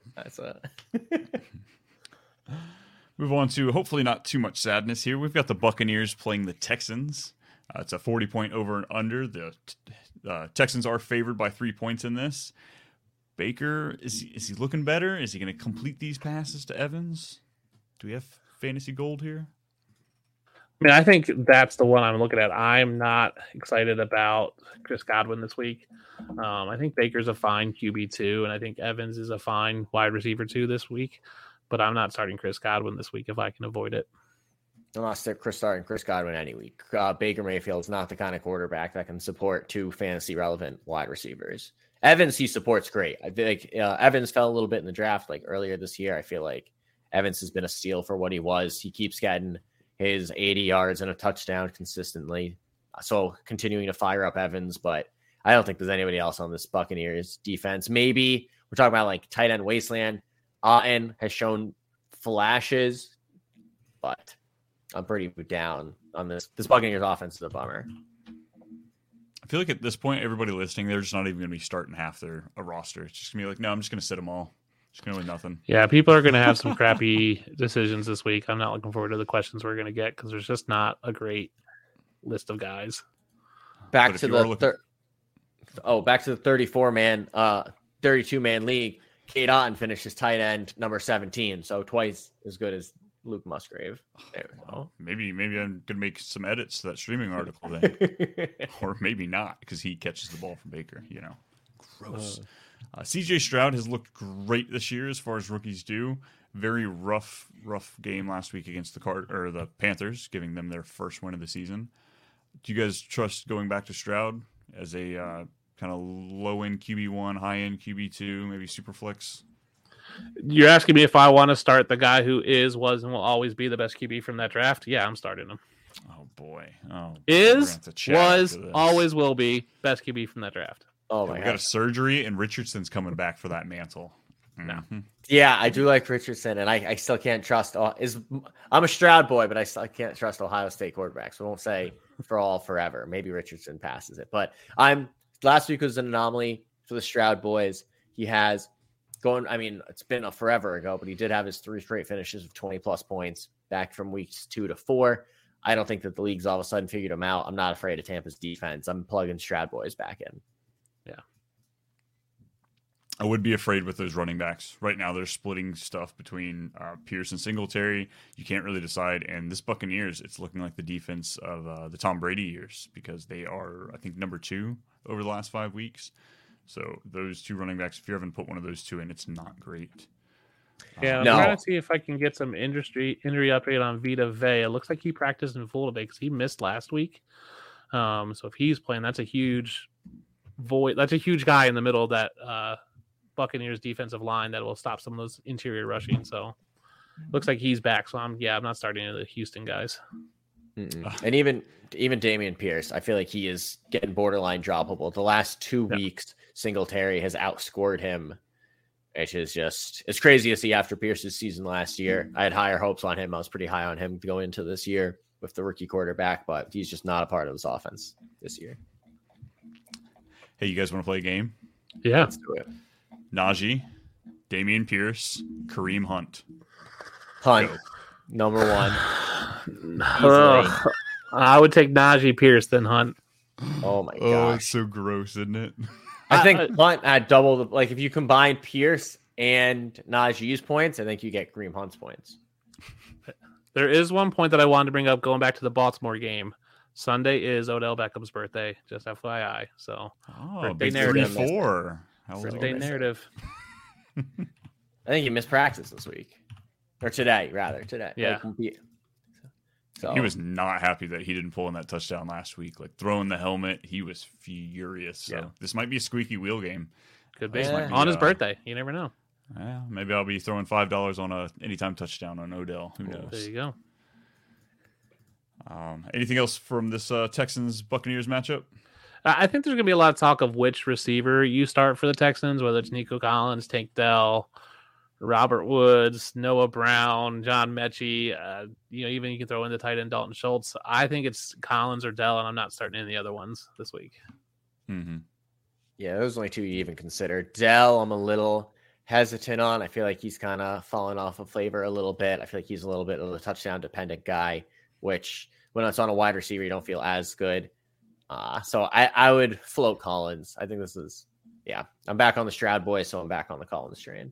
Move on to hopefully not too much sadness here. We've got the Buccaneers playing the Texans. It's a 40-point over and under. The Texans are favored by 3 points in this. Baker, is he looking better? Is he going to complete these passes to Evans? Do we have fantasy gold here? I mean, I think that's the one I'm looking at. I'm not excited about Chris Godwin this week. I think Baker's a fine QB2, and I think Evans is a fine wide receiver 2 this week. But I'm not starting Chris Godwin this week if I can avoid it. I'm not starting Chris Godwin any week. Baker Mayfield is not the kind of quarterback that can support 2 fantasy relevant wide receivers. Evans, he supports great. I feel like Evans fell a little bit in the draft like earlier this year. I feel like Evans has been a steal for what he was. He keeps getting his 80 yards and a touchdown consistently. So continuing to fire up Evans, but I don't think there's anybody else on this Buccaneers defense. Maybe we're talking about like tight end wasteland. Otten has shown flashes, but I'm pretty down on this. This Buccaneers offense is a bummer. I feel like at this point, everybody listening, they're just not even going to be starting half their roster. It's just going to be like, no, I'm just going to sit them all. Just going to win nothing. Yeah, people are going to have some crappy decisions this week. I'm not looking forward to the questions we're going to get because there's just not a great list of guys. Back to the 34-man, 32-man league. Cade Otten finished his tight end number 17, so twice as good as Luke Musgrave. There we go. Maybe I'm gonna make some edits to that streaming article then, or maybe not because he catches the ball from Baker. Gross. CJ Stroud has looked great this year as far as rookies do. Very rough game last week against the Panthers, giving them their first win of the season. Do you guys trust going back to Stroud as a kind of low-end QB1, high-end QB2, maybe super flex? You're asking me if I want to start the guy who was, and will always be the best QB from that draft? Yeah, I'm starting him. Oh, boy. Always will be best QB from that draft. Oh, my God. We God. got a surgery, and Richardson's coming back for that mantle. No. Yeah, I do like Richardson, and I still can't trust. I'm a Stroud boy, but I still can't trust Ohio State quarterbacks. So I won't say forever. Maybe Richardson passes it. But last week was an anomaly for the Stroud boys. He has it's been forever ago, but he did have his 3 straight finishes of 20-plus points back from weeks 2 to 4. I don't think that the league's all of a sudden figured him out. I'm not afraid of Tampa's defense. I'm plugging Stroud boys back in. Yeah. I would be afraid with those running backs. Right now, they're splitting stuff between Pierce and Singletary. You can't really decide. And this Buccaneers, it's looking like the defense of the Tom Brady years because they are, I think, number 2 over the last 5 weeks. So those 2 running backs, if you haven't put one of those 2 in, it's not great. Yeah, I'm trying to see if I can get some injury update on Vita Vea. It looks like he practiced in full today because he missed last week. So if he's playing, that's a huge void. That's a huge guy in the middle of that Buccaneers defensive line that will stop some of those interior rushing. So looks like he's back. So I'm not starting any of the Houston guys. And even Dameon Pierce, I feel like he is getting borderline droppable. The last 2 weeks, Singletary has outscored him, which is it's crazy to see after Pierce's season last year. I had higher hopes on him. I was pretty high on him to go into this year with the rookie quarterback, but he's just not a part of this offense this year. Hey, you guys want to play a game? Yeah. Let's do it. Najee, Dameon Pierce, Kareem Hunt. Hunt. Number one. I would take Najee Pierce than Hunt. Oh my Oh, gosh. it's so gross, isn't it? I think Hunt had double the, like if you combine Pierce and Najee's points, I think you get Kareem Hunt's points. There is one point that I wanted to bring up going back to the Baltimore game. Sunday is Odell Beckham's birthday, just FYI. So, big narrative. 3-4. How was birthday it? narrative. I think he missed practice this week. Or today, rather. Today. Yeah. So He was not happy that he didn't pull in that touchdown last week. Like throwing the helmet, he was furious. So this might be a squeaky wheel game. Could be. This might be, On his birthday. You never know. Yeah, maybe I'll be throwing $5 on a anytime touchdown on Odell. Who There knows? you go. Anything else from this Texans-Buccaneers matchup? I think there's going to be a lot of talk of which receiver you start for the Texans, whether it's Nico Collins, Tank Dell, Robert Woods, Noah Brown, John Mechie. Even you can throw in the tight end Dalton Schultz. I think it's Collins or Dell, and I'm not starting any of the other ones this week. Mm-hmm. Yeah, those are only two you even consider. Dell, I'm a little hesitant on. I feel like he's kind of fallen off of flavor a little bit. I feel like he's a little bit of a touchdown-dependent guy, which when it's on a wide receiver, you don't feel as good. So I would float Collins. I think this is, I'm back on the Stroud boys, so I'm back on the Collins train.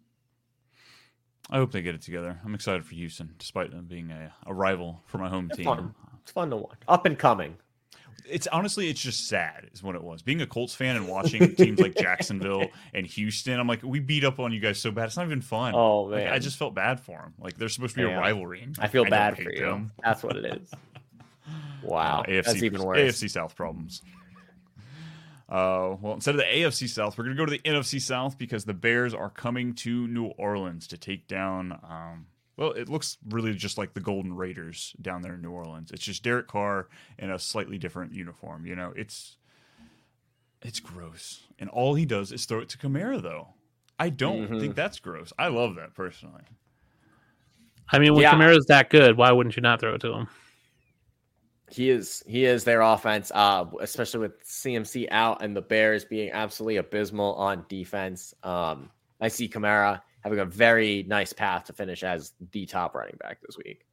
I hope they get it together. I'm excited for Houston, despite them being a rival for my home team. Fun. It's fun to watch. Up and coming. It's just sad is what it was. Being a Colts fan and watching teams like Jacksonville and Houston, I'm like, we beat up on you guys so bad. It's not even fun. Oh, man. Like, I just felt bad for them. Like, they're supposed to be a rivalry. I feel bad don't for hate you. them. That's what it is. Wow. That's even worse. AFC South problems. Well, instead of the AFC South, we're going to go to the NFC South because the Bears are coming to New Orleans to take down, it looks really just like the Golden Raiders down there in New Orleans. It's just Derek Carr in a slightly different uniform. You know, it's gross. And all he does is throw it to Kamara, though. I don't think that's gross. I love that personally. I mean, when Kamara's that good, why wouldn't you not throw it to him? He is their offense, especially with CMC out and the Bears being absolutely abysmal on defense. I see Kamara having a very nice path to finish as the top running back this week.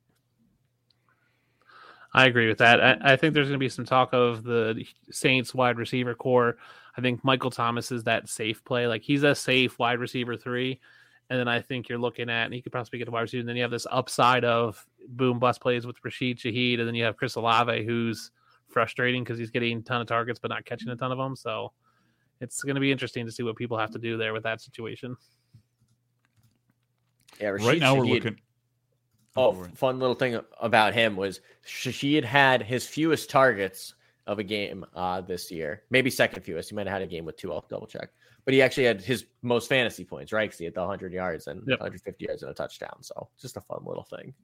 I agree with that. I think there's going to be some talk of the Saints wide receiver core. I think Michael Thomas is that safe play. Like he's a safe wide receiver 3. And then I think you're looking at, and he could possibly get a wide receiver. And then you have this upside of boom bust plays with Rashid Shaheed. And then you have Chris Olave, who's frustrating because he's getting a ton of targets, but not catching a ton of them. So it's going to be interesting to see what people have to do there with that situation. Yeah, Rashid right now Shaheed, we're looking. Fun little thing about him was Shaheed had his fewest targets of a game this year. Maybe second fewest. He might have had a game with 2. I'll double check. But he actually had his most fantasy points, right? Because he had the 100 yards and 150 yards and a touchdown. So just a fun little thing.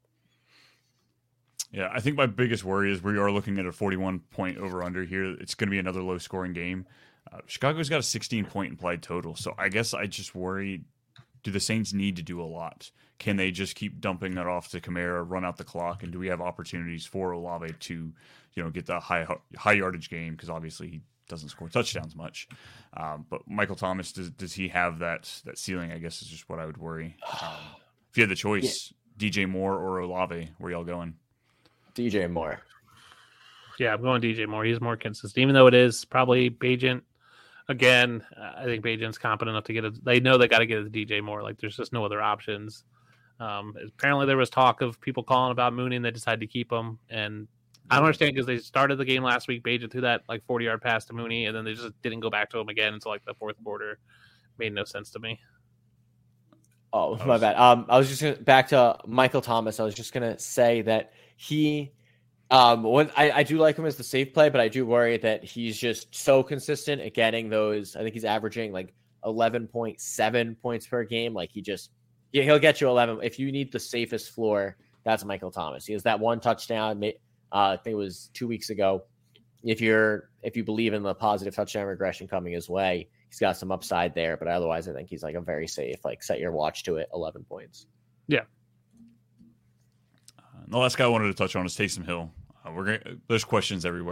Yeah, I think my biggest worry is we are looking at a 41-point over-under here. It's going to be another low-scoring game. Chicago's got a 16-point implied total. So I guess I just worry, do the Saints need to do a lot? Can they just keep dumping it off to Kamara, run out the clock, and do we have opportunities for Olave to, get the high yardage game? Because obviously he doesn't score touchdowns much. But Michael Thomas, does he have that ceiling? I guess is just what I would worry. If you had the choice, DJ Moore or Olave, where y'all going? DJ Moore. Yeah, I'm going DJ Moore. He's more consistent, even though it is probably Bagent. Again, I think Bagent's competent enough to get it. They know they got to get it to DJ Moore. Like, there's just no other options. Apparently, there was talk of people calling about Mooney, and they decided to keep him. And I don't understand because they started the game last week. Bagent threw that 40-yard pass to Mooney, and then they just didn't go back to him again until the fourth quarter. Made no sense to me. Oh, my bad. I was just back to Michael Thomas. I was just gonna say that he, I do like him as the safe play, but I do worry that he's just so consistent at getting those. I think he's averaging 11.7 points per game. He'll get you 11. If you need the safest floor, that's Michael Thomas. He has that one touchdown. I think it was 2 weeks ago. If you believe in the positive touchdown regression coming his way, he's got some upside there. But otherwise, I think he's a very safe, set your watch to it, 11 points. Yeah. The last guy I wanted to touch on is Taysom Hill. There's questions everywhere.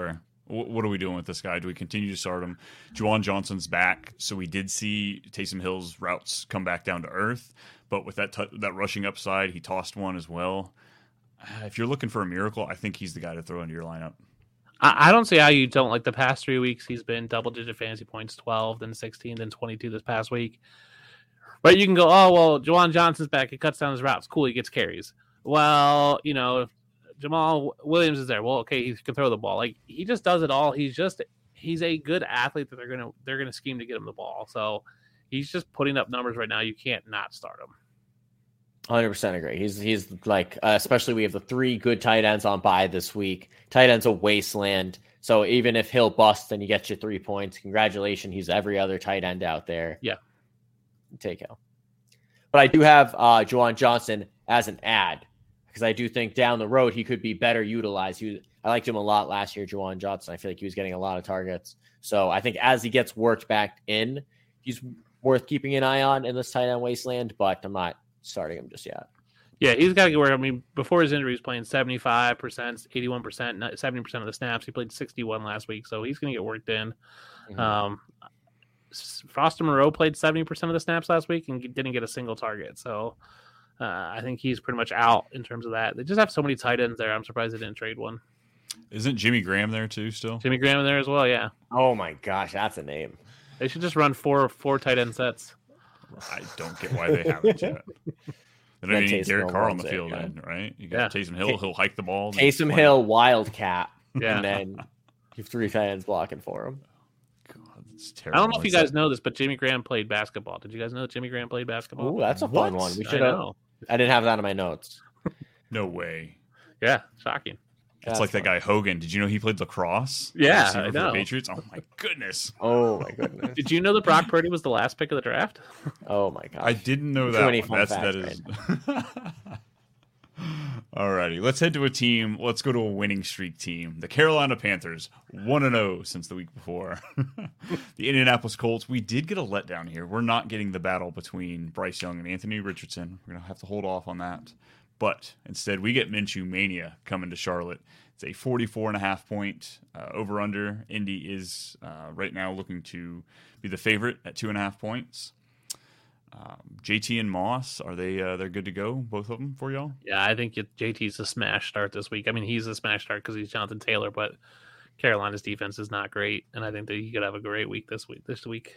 What are we doing with this guy? Do we continue to start him? Juwan Johnson's back, so we did see Taysom Hill's routes come back down to earth, but with that rushing upside, he tossed one as well. If you're looking for a miracle, I think he's the guy to throw into your lineup. I don't see how you don't. Like the past 3 weeks, he's been double-digit fantasy points, 12, then 16, then 22 this past week. But you can go, oh, well, Juwan Johnson's back. He cuts down his routes. Cool, he gets carries. Well, Jamal Williams is there. Well, okay, he can throw the ball. Like, he just does it all. He's a good athlete that they're gonna scheme to get him the ball. So he's just putting up numbers right now. You can't not start him. 100% agree. He's like, especially we have the 3 good tight ends on bye this week. Tight end's a wasteland. So even if Hill busts, then you get your 3 points. Congratulations. He's every other tight end out there. Yeah. Take Hill. But I do have Juwan Johnson as an ad because I do think down the road he could be better utilized. I liked him a lot last year, Juwan Johnson. I feel like he was getting a lot of targets. So I think as he gets worked back in, he's worth keeping an eye on in this tight end wasteland, but I'm not starting him just yet. Yeah, he's got to get work. I mean, before his injury, he's playing 75%, 81%, 70% of the snaps. He played 61 last week, so he's going to get worked in. Mm-hmm. Foster Moreau played 70% of the snaps last week and didn't get a single target. So I think he's pretty much out in terms of that. They just have so many tight ends there. I'm surprised they didn't trade one. Isn't Jimmy Graham there too still? Jimmy Graham in there as well, yeah. Oh, my gosh, that's a name. They should just run four tight end sets. I don't get why they haven't yet. They don't even need Derek Carr on the field, then, right? You got Taysom Hill. He'll hike the ball. Taysom Hill, Wildcat. Yeah. And then you have 3 tight ends blocking for him. God, that's terrible. I don't know if you guys know this, but Jimmy Graham played basketball. Did you guys know that Jimmy Graham played basketball? Ooh, that's a fun one. We should have. I didn't have that in my notes. No way. Yeah, shocking. It's like that guy Hogan. Did you know he played lacrosse? Yeah, I know. For the Patriots. Oh my goodness. Oh my goodness. Did you know that Brock Purdy was the last pick of the draft? Oh my gosh. I didn't know that. That is. Alrighty, let's head to a team. Let's go to a winning streak team. The Carolina Panthers, 1-0 since the week before. The Indianapolis Colts. We did get a letdown here. We're not getting the battle between Bryce Young and Anthony Richardson. We're gonna have to hold off on that. But instead, we get Minshew Mania coming to Charlotte. It's a 44.5 point over-under. Indy is right now looking to be the favorite at 2.5 points. JT and Moss, are they're good to go, both of them, for y'all? Yeah, I think JT's a smash start this week. I mean, he's a smash start because he's Jonathan Taylor, but Carolina's defense is not great, and I think that he could have a great week this week.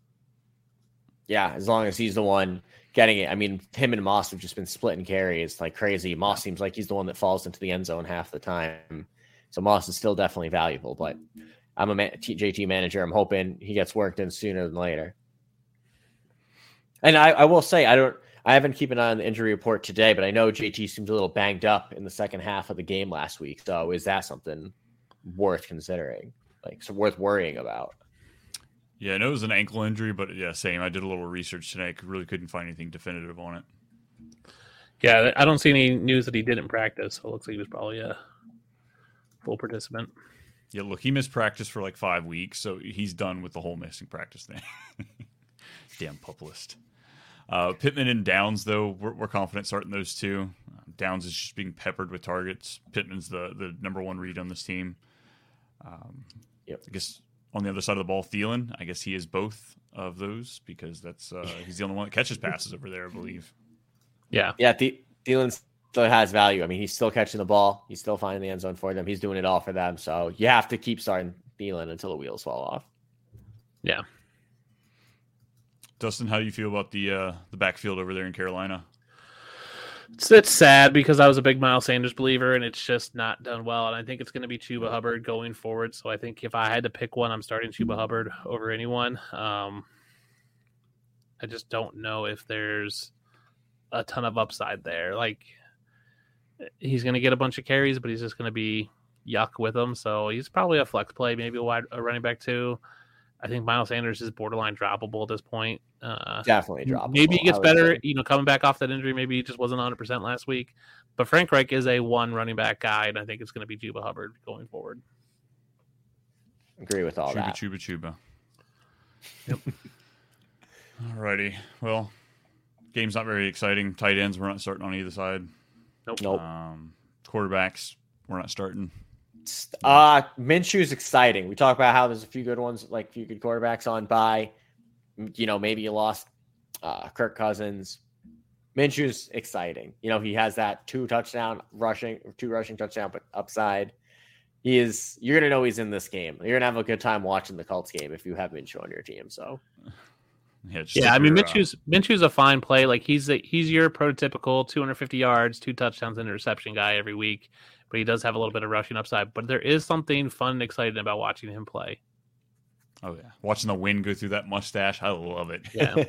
Yeah, as long as he's the one getting it. I mean, him and Moss have just been splitting carries like crazy. Moss seems like he's the one that falls into the end zone half the time. So Moss is still definitely valuable, but I'm a JT manager. I'm hoping he gets worked in sooner than later. And I will say, I haven't kept an eye on the injury report today, but I know JT seemed a little banged up in the second half of the game last week. So is that something worth considering? Like, so worth worrying about? Yeah, I know it was an ankle injury, but yeah, same. I did a little research today. Really couldn't find anything definitive on it. Yeah, I don't see any news that he didn't practice, so it looks like he was probably a full participant. Yeah, look, he missed practice for like 5 weeks, so he's done with the whole missing practice thing. Damn populist. Pittman and Downs, though, we're confident starting those two. Downs is just being peppered with targets. Pittman's the number one read on this team. Yep. I guess on the other side of the ball, Thielen, I guess he is both of those because that's he's the only one that catches passes over there, I believe. Yeah. Yeah, Thielen still has value. I mean, he's still catching the ball. He's still finding the end zone for them. He's doing it all for them. So you have to keep starting Thielen until the wheels fall off. Yeah. Dustin, how do you feel about the backfield over there in Carolina? It's sad because I was a big Miles Sanders believer, and it's just not done well. And I think it's going to be Chuba Hubbard going forward. So I think if I had to pick one, I'm starting Chuba Hubbard over anyone. I just don't know if there's a ton of upside there. Like, he's going to get a bunch of carries, but he's just going to be yuck with them. So he's probably a flex play, maybe a running back too. I think Miles Sanders is borderline droppable at this point. Definitely droppable. Maybe he gets better, coming back off that injury. Maybe he just wasn't 100% last week. But Frank Reich is a one running back guy, and I think it's going to be Chuba Hubbard going forward. Agree with all that. Chuba. Yep. Alrighty. Well, game's not very exciting. Tight ends, we're not starting on either side. Nope. Nope. Quarterbacks, we're not starting. Minshew's exciting. We talk about how there's a few good ones, like a few good quarterbacks on bye. Maybe you lost Kirk Cousins. Minshew's exciting. He has that two rushing touchdown, but upside. You're going to know he's in this game. You're going to have a good time watching the Colts game if you have Minshew on your team. So, Minshew's a fine play. Like he's your prototypical 250 yards, 2 touchdowns, interception guy every week, but he does have a little bit of rushing upside. But there is something fun and exciting about watching him play. Oh yeah, watching the wind go through that mustache, I love it. Yeah.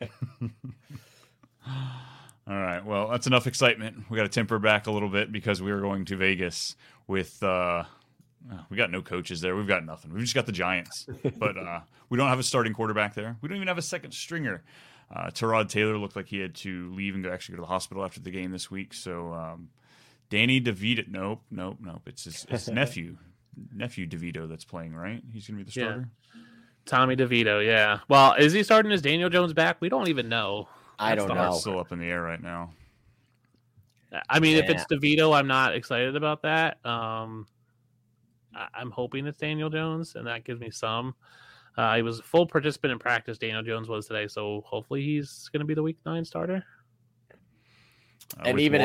All right, well, that's enough excitement. We got to temper back a little bit because we are going to Vegas with. We got no coaches there. We've got nothing. We've just got the Giants, but we don't have a starting quarterback there. We don't even have a second stringer. Tyrod Taylor looked like he had to leave and go to the hospital after the game this week. So Danny DeVito, nope. It's his nephew DeVito that's playing, right? He's going to be the starter. Yeah. Tommy DeVito, yeah. Well, is he starting as Daniel Jones back? We don't even know. I don't know. It's still up in the air right now. I mean, if it's DeVito, I'm not excited about that. I'm hoping it's Daniel Jones, and that gives me some. He was a full participant in practice, Daniel Jones was today, so hopefully he's going to be the Week 9 starter. And even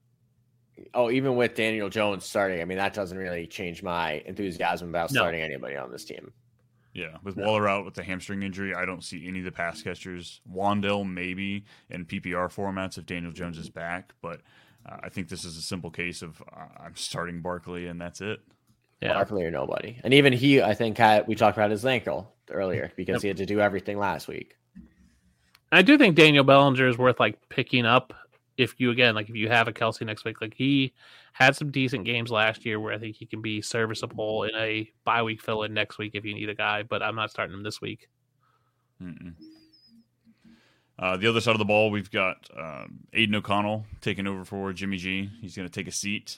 even with Daniel Jones starting, I mean, that doesn't really change my enthusiasm about starting anybody on this team. Yeah, with Waller out with the hamstring injury, I don't see any of the pass catchers. Wandale maybe in PPR formats if Daniel Jones is back, but I think this is a simple case of I'm starting Barkley and that's it. Yeah. Barkley or nobody. And even I think we talked about his ankle earlier because he had to do everything last week. I do think Daniel Bellinger is worth picking up if you have a Kelsey next week. He had some decent games last year where I think he can be serviceable in a bye week fill-in next week if you need a guy, but I'm not starting him this week. The other side of the ball, we've got Aiden O'Connell taking over for Jimmy G. He's going to take a seat.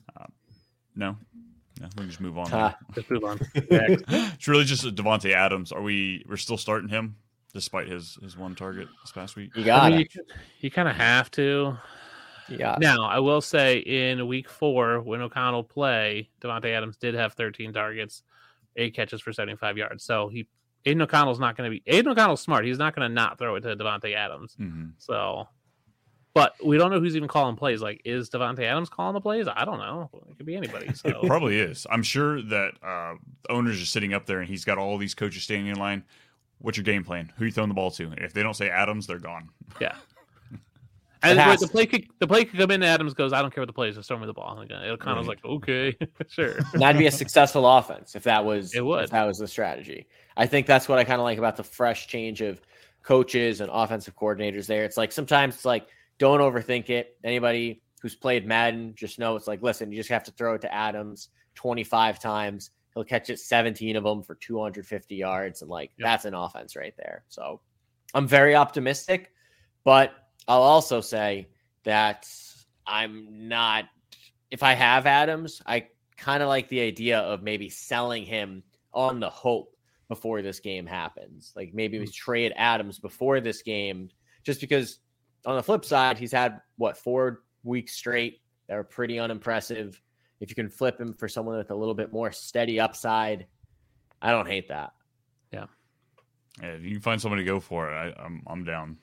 No, we can just move on. Just move on. It's really just Davante Adams. We're still starting him despite his one target this past week? You got it. You kind of have to. Yeah. Now, I will say in week 4, when O'Connell play, Davante Adams did have 13 targets, 8 catches for 75 yards. So Aiden O'Connell's not going to be – Aiden O'Connell's smart. He's not going to not throw it to Davante Adams. Mm-hmm. So – but we don't know who's even calling plays. Is Davante Adams calling the plays? I don't know. It could be anybody. So. It probably is. I'm sure that the owners are sitting up there and he's got all these coaches standing in line. What's your game plan? Who are you throwing the ball to? If they don't say Adams, they're gone. Yeah. And the play could come in. Adams goes, I don't care what the play is. Just throw me the ball. O'Connell's like, okay, sure. And that'd be a successful offense if that was if that was the strategy. I think that's what I kind of like about the fresh change of coaches and offensive coordinators there. It's sometimes it's don't overthink it. Anybody who's played Madden just know it's listen, you just have to throw it to Adams 25 times. He'll catch it 17 of them for 250 yards. And that's an offense right there. So I'm very optimistic, but I'll also say that I'm not, if I have Adams, I kind of like the idea of maybe selling him on the hope before this game happens. Maybe we trade Adams before this game, just because on the flip side, he's had 4 weeks straight that were pretty unimpressive. If you can flip him for someone with a little bit more steady upside, I don't hate that. Yeah, if you can find somebody to go for it, I'm down.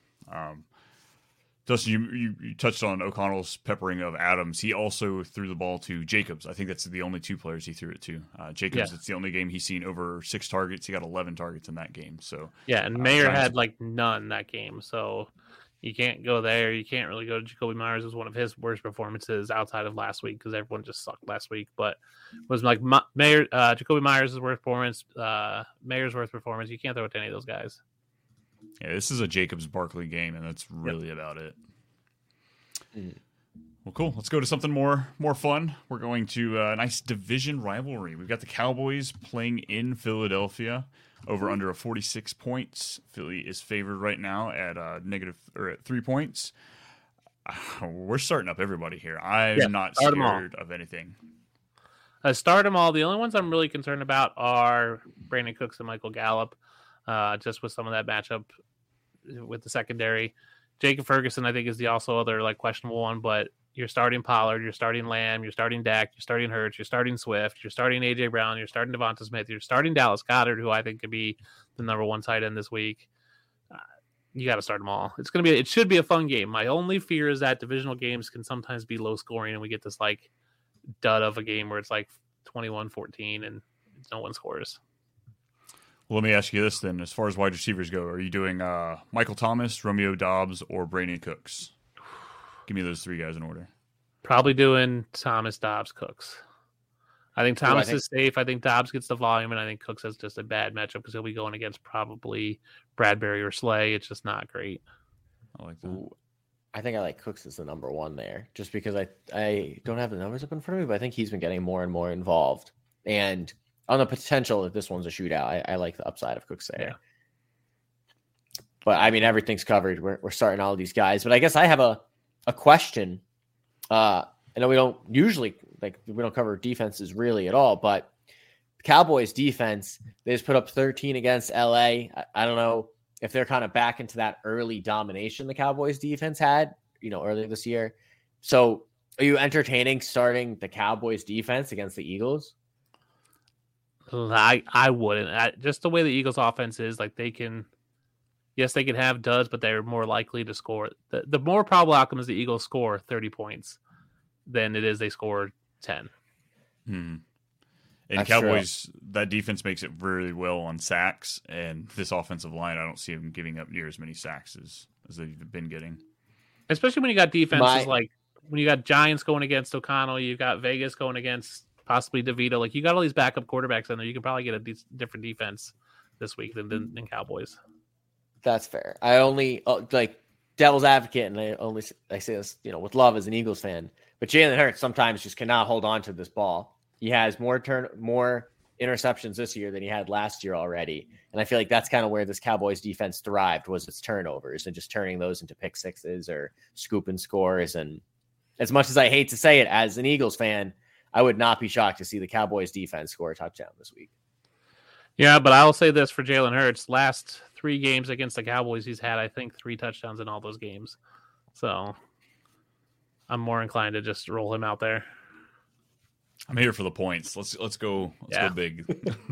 Dustin, you touched on O'Connell's peppering of Adams. He also threw the ball to Jacobs. I think that's the only 2 players he threw it to. Jacobs, It's the only game he's seen over 6 targets. He got 11 targets in that game. So and Mayer had none that game. So you can't go there. You can't really go to Jacoby Myers. It was one of his worst performances outside of last week because everyone just sucked last week. But it was Mayer, Jacoby Myers' worst performance, Mayer's worst performance. You can't throw it to any of those guys. Yeah, this is a Jacobs-Barkley game, and that's really about it. Well, cool. Let's go to something more fun. We're going to a nice division rivalry. We've got the Cowboys playing in Philadelphia. Over under a 46 points. Philly is favored right now at at 3 points. We're starting up everybody here. I'm not scared of anything. Start them all. The only ones I'm really concerned about are Brandon Cooks and Michael Gallup, just with some of that matchup with the secondary. Jacob Ferguson, I think, is the also other questionable one, but You're starting Pollard, you're starting Lamb, you're starting Dak, you're starting Hurts, you're starting Swift, you're starting A.J. Brown, you're starting Devonta Smith, you're starting Dallas Goedert, who I think could be the number 1 tight end this week. You got to start them all. It should be a fun game. My only fear is that divisional games can sometimes be low scoring, and we get this like dud of a game where it's like 21-14 and no one scores. Well, let me ask you this then. As far as wide receivers go, are you doing Michael Thomas, Romeo Doubs, or Brandon Cooks? Give me those 3 guys in order. Probably doing Thomas, Doubs, Cooks. I think Thomas is safe. I think Doubs gets the volume, and I think Cooks has just a bad matchup because he'll be going against probably Bradbury or Slay. It's just not great. I like that. Ooh, I think I like Cooks as the number 1 there, just because I don't have the numbers up in front of me, but I think he's been getting more and more involved. And on the potential that this one's a shootout, I like the upside of Cooks there. Yeah. But I mean, everything's covered. We're starting all of these guys, but I guess I have a question. I know we don't usually we don't cover defenses really at all, but the Cowboys defense, they just put up 13 against LA. I don't know if they're kind of back into that early domination the Cowboys defense had, earlier this year. So are you entertaining starting the Cowboys defense against the Eagles? I wouldn't. Just the way the Eagles offense is, they can have duds, but they're more likely to score. The more probable outcome is the Eagles score 30 points than it is they score 10. And that's Cowboys, true. That defense makes it really well on sacks, and this offensive line, I don't see them giving up near as many sacks as they've been getting. Especially when you got defenses when you got Giants going against O'Connell, you've got Vegas going against possibly DeVito. You got all these backup quarterbacks in there. You can probably get a different defense this week than Cowboys. That's fair. I only devil's advocate, and I say this, with love as an Eagles fan, but Jalen Hurts sometimes just cannot hold on to this ball. He has more interceptions this year than he had last year already. And I feel like that's kind of where this Cowboys defense thrived, was its turnovers and just turning those into pick sixes or scooping scores. And as much as I hate to say it, as an Eagles fan, I would not be shocked to see the Cowboys defense score a touchdown this week. Yeah, but I will say this for Jalen Hurts. Last 3 games against the Cowboys, he's had, I think, 3 touchdowns in all those games. So I'm more inclined to just roll him out there. I'm here for the points. Let's go. Let's go big.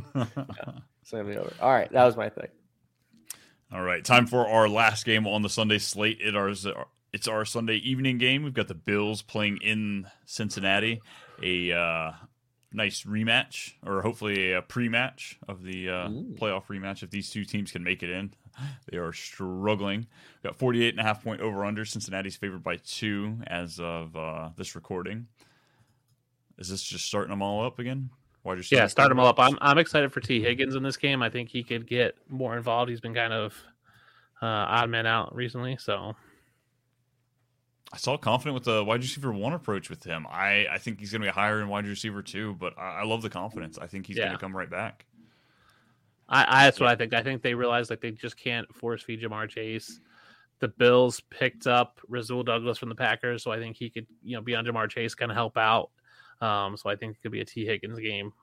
All right, that was my thing. All right, time for our last game on the Sunday slate. It's our Sunday evening game. We've got the Bills playing in Cincinnati. A nice rematch, or hopefully a pre-match of the playoff rematch if these 2 teams can make it in. They are struggling. We've got 48.5 point over-under. Cincinnati's favored by 2 as of this recording. Is this just starting them all up again? Yeah, start them all up. I'm excited for T. Higgins in this game. I think he could get more involved. He's been kind of odd man out recently, so... I saw confident with the wide receiver 1 approach with him. I think he's going to be higher in wide receiver 2, but I love the confidence. I think he's going to come right back. That's what I think. I think they realize they just can't force feed Jamar Chase. The Bills picked up Rasul Douglas from the Packers, so I think he could be on Jamar Chase, kind of help out. So I think it could be a T. Higgins game.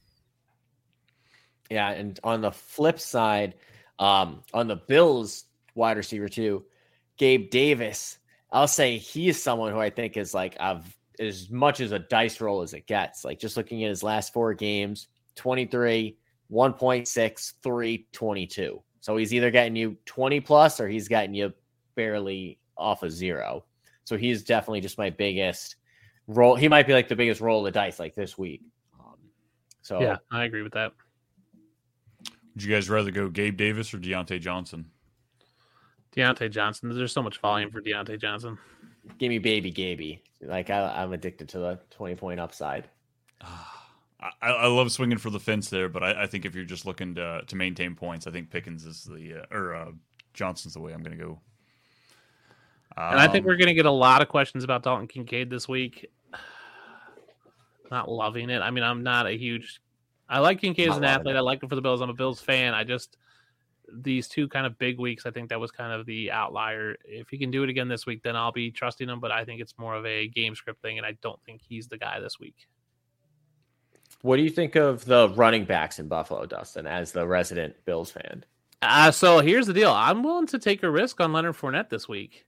Yeah, and on the flip side, on the Bills wide receiver 2, Gabe Davis, I'll say he is someone who I think is as much as a dice roll as it gets. Just looking at his last 4 games, 23, 1.6, 3, 22. So he's either getting you 20 plus or he's getting you barely off of 0. So he's definitely just my biggest roll. He might be the biggest roll of the dice this week. So yeah, I agree with that. Would you guys rather go Gabe Davis or Deontay Johnson? Deontay Johnson. There's so much volume for Deontay Johnson. Give me baby Gaby. I'm addicted to the 20-point upside. I love swinging for the fence there, but I think if you're just looking to maintain points, I think Pickens is Johnson's the way I'm going to go. And I think we're going to get a lot of questions about Dalton Kincaid this week. Not loving it. I mean, I'm not a huge... I like Kincaid as an athlete. I like him for the Bills. I'm a Bills fan. These 2 kind of big weeks, I think that was kind of the outlier. If he can do it again this week, then I'll be trusting him, but I think it's more of a game script thing, and I don't think he's the guy this week. What do you think of the running backs in Buffalo, Dustin, as the resident Bills fan? So here's the deal. I'm willing to take a risk on Leonard Fournette this week.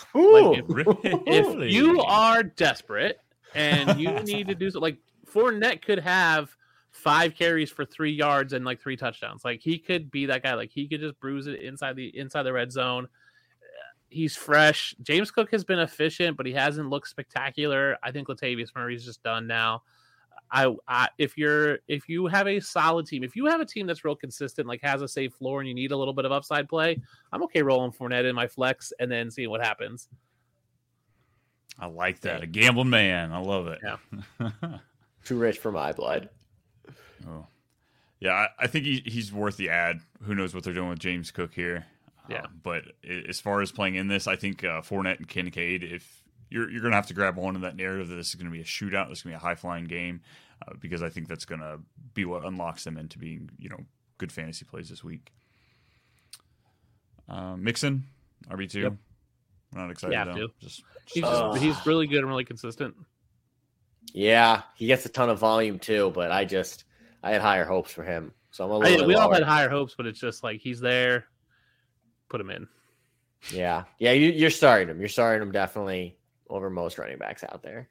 Ooh. If you are desperate and you need to do so, like Fournette could have 5 carries for 3 yards and like 3 touchdowns. Like he could be that guy. Like he could just bruise it inside the red zone. He's fresh. James Cook has been efficient, but he hasn't looked spectacular. I think Latavius Murray's just done now. If you have a solid team, if you have a team that's real consistent, like has a safe floor, and you need a little bit of upside play, I'm okay rolling Fournette in my flex and then seeing what happens. I like that. A gambling man. I love it. Yeah. Too rich for my blood. Oh, yeah. I think he's worth the ad. Who knows what they're doing with James Cook here? Yeah. But as far as playing in this, I think Fournette and Kincaid, if you're going to have to grab one in that narrative that this is going to be a shootout, this is going to be a high-flying game, because I think that's going to be what unlocks them into being, good fantasy plays this week. Mixon, RB2. Yep. We're not excited though. He's really good and really consistent. Yeah, he gets a ton of volume too, but I had higher hopes for him. So I'm a little bit we all lower. had higher hopes, but it's just like he's there. Put him in. Yeah. You're starting him. You're starting him definitely over most running backs out there.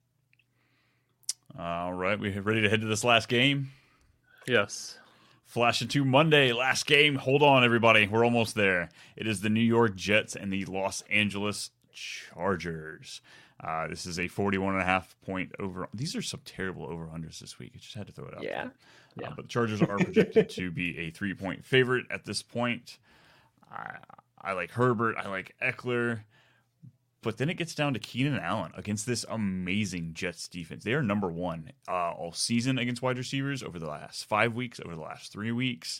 All right, we're ready to head to this last game. Yes. Flash into Monday, last game. Hold on, everybody. We're almost there. It is the New York Jets and the Los Angeles Chargers. This is a 41.5 point over. These are some terrible over-unders this week. I just had to throw it out. Yeah. But the Chargers are projected to be a 3-point favorite at this point. I like Herbert. I like Eckler. But then it gets down to Keenan Allen against this amazing Jets defense. They are number 1 all season against wide receivers over the last 5 weeks, over the last 3 weeks.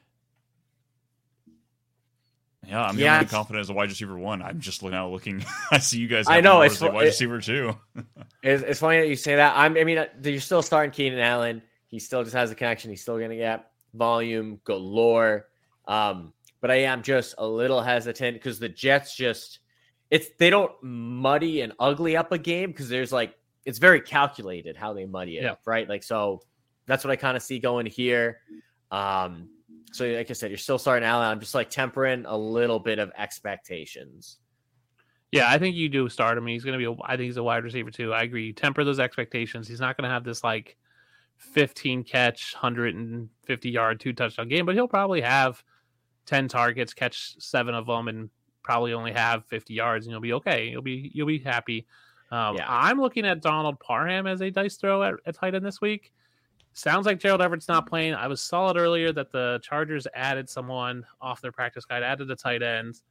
Yeah, I'm really confident as a wide receiver 1. I'm just now looking. I see you guys. I know it's a wide receiver 2. It's funny that you say that. I mean, you're still starting Keenan Allen. He still just has a connection. He's still going to get volume galore. But I am just a little hesitant because the Jets they don't muddy and ugly up a game because it's very calculated how they muddy it up, right? Like, so that's what I kind of see going here. So like I said, you're still starting Allen. I'm just like tempering a little bit of expectations. Yeah, I think you do start him. He's going to be, I think he's a wide receiver too. I agree. You temper those expectations. He's not going to have this like 15 catch, 150 yard, 2 touchdown game, but he'll probably have 10 targets, catch 7 of them, and probably only have 50 yards, and you'll be okay. You'll be happy. I'm looking at Donald Parham as a dice throw at tight end this week. Sounds like Gerald Everett's not playing. I was solid earlier that the Chargers added someone off their practice guide, added a tight end.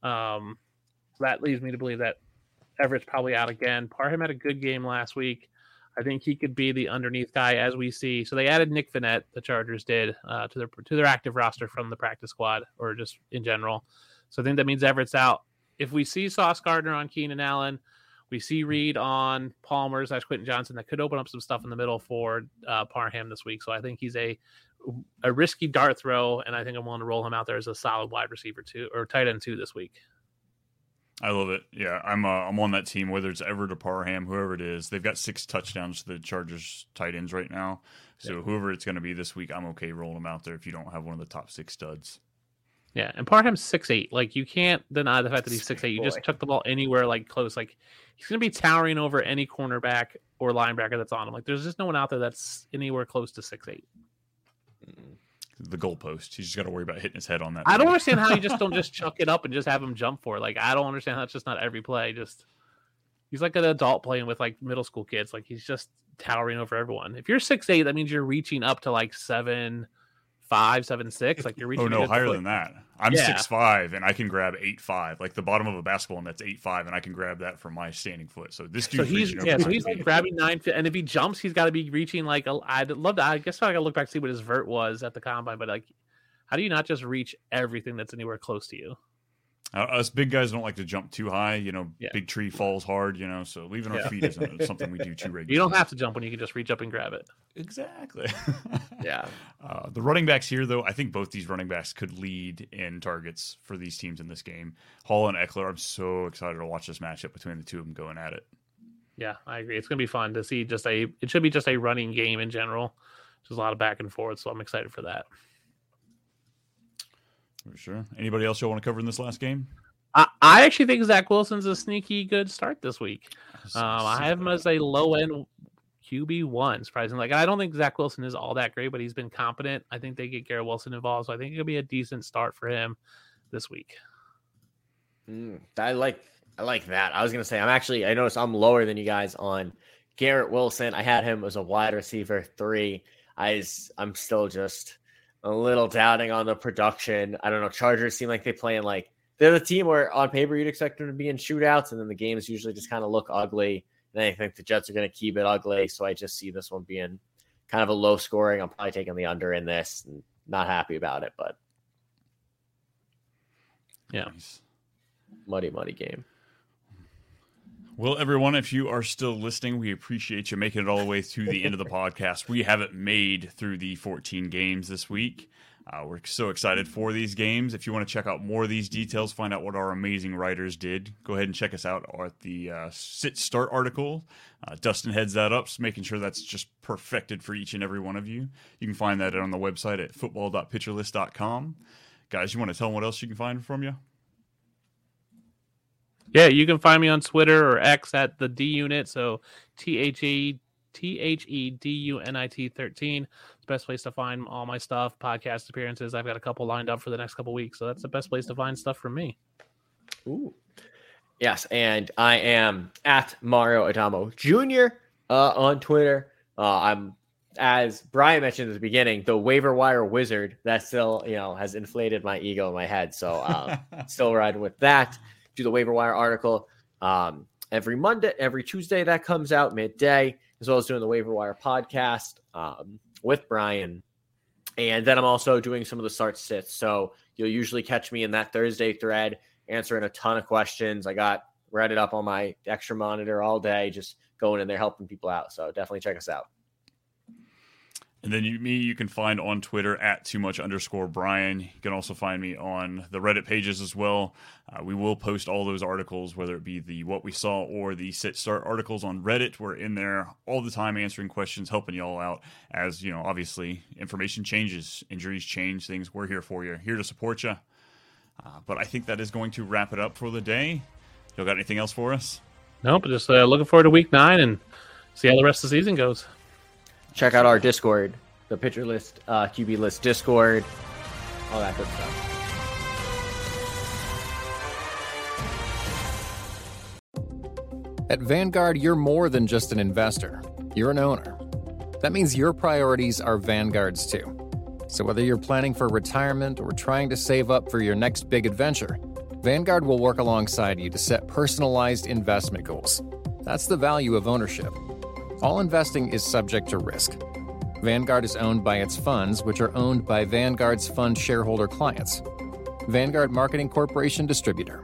That leads me to believe that Everett's probably out again. Parham had a good game last week. I think he could be the underneath guy as we see. So they added Nick Vannett, the Chargers did, to their active roster from the practice squad or just in general. So I think that means Everett's out. If we see Sauce Gardner on Keenan Allen, we see Reed on Palmer / Quentin Johnson, that could open up some stuff in the middle for Parham this week. So I think he's a risky dart throw, and I think I'm willing to roll him out there as a solid wide receiver too, or tight end 2 this week. I love it. Yeah, I'm on that team, whether it's Everett or Parham, whoever it is. They've got 6 touchdowns to the Chargers tight ends right now. So whoever it's going to be this week, I'm okay rolling them out there if you don't have one of the top 6 studs. Yeah, and Parham's 6'8". Like, you can't deny the fact that he's 6'8". You just chuck the ball anywhere, like, close. Like, he's going to be towering over any cornerback or linebacker that's on him. Like, there's just no one out there that's anywhere close to 6'8". The goalpost. He's just got to worry about hitting his head on that. I don't understand how you just don't just chuck it up and just have him jump for it. Like, I don't understand how it's just not every play. He's like an adult playing with, like, middle school kids. Like, he's just towering over everyone. If you're 6'8", that means you're reaching up to, like, 7'5", 7'6". Like, you're reaching. Oh no, higher than that. I'm 6'5", and I can grab 8'5", like the bottom of a basketball, and that's 8'5", and I can grab that from my standing foot. So this dude, so he's like grabbing 9 feet, and if he jumps, he's got to be reaching like I'd love to. I guess I got to look back to see what his vert was at the combine, but like, how do you not just reach everything that's anywhere close to you? Us big guys don't like to jump too high. Big tree falls hard. So leaving our feet isn't something we do too regularly. You don't have to jump when you can just reach up and grab it. Exactly. Yeah. The running backs here, though, I think both these running backs could lead in targets for these teams in this game. Hall and Eckler, I'm so excited to watch this matchup between the two of them going at it. Yeah, I agree. It's going to be fun to see it should be just a running game in general. There's a lot of back and forth, so I'm excited for that. For sure. Anybody else you want to cover in this last game? I actually think Zach Wilson's a sneaky good start this week. I have him as a low-end QB1, surprisingly. Like, I don't think Zach Wilson is all that great, but he's been competent. I think they get Garrett Wilson involved, so I think it could be a decent start for him this week. I like that. I was going to say, I noticed I'm lower than you guys on Garrett Wilson. I had him as a wide receiver 3. I'm still just a little doubting on the production. I don't know. Chargers seem like they're the team where on paper you'd expect them to be in shootouts, and then the games usually just kind of look ugly. And I think the Jets are going to keep it ugly. So I just see this one being kind of a low scoring. I'm probably taking the under in this and not happy about it, but yeah. Muddy game. Well, everyone, if you are still listening, we appreciate you making it all the way through the end of the podcast. We haven't made through the 14 games this week. We're so excited for these games. If you want to check out more of these details, find out what our amazing writers did, go ahead and check us out at the Sit Start article. Dustin heads that up, so making sure that's just perfected for each and every one of you. You can find that on the website at football.pitcherlist.com. Guys, you want to tell them what else you can find from you? Yeah, you can find me on Twitter or X at the D Unit. So THEDUNIT 13. It's the best place to find all my stuff, podcast appearances. I've got a couple lined up for the next couple weeks, so that's the best place to find stuff from me. Ooh. Yes, and I am at Mario Adamo Jr. On Twitter. I'm, as Brian mentioned at the beginning, the waiver wire wizard that still, has inflated my ego in my head. So still riding with that. Do the waiver wire article every Tuesday that comes out midday, as well as doing the waiver wire podcast with Brian. And then I'm also doing some of the start sits. So you'll usually catch me in that Thursday thread answering a ton of questions. I got read it up on my extra monitor all day, just going in there helping people out. So definitely check us out. And then you can find on Twitter at @too_much_Brian. You can also find me on the Reddit pages as well. We will post all those articles, whether it be the What We Saw or the Sit Start articles on Reddit. We're in there all the time answering questions, helping you all out. As, obviously information changes, injuries change, things. We're here for you, here to support you. But I think that is going to wrap it up for the day. You got anything else for us? Nope, just looking forward to week 9 and see how the rest of the season goes. Check out our Discord, the Pitcher List, QB List Discord, all that good stuff. At Vanguard, you're more than just an investor. You're an owner. That means your priorities are Vanguard's too. So whether you're planning for retirement or trying to save up for your next big adventure, Vanguard will work alongside you to set personalized investment goals. That's the value of ownership. All investing is subject to risk. Vanguard is owned by its funds, which are owned by Vanguard's fund shareholder clients. Vanguard Marketing Corporation Distributor.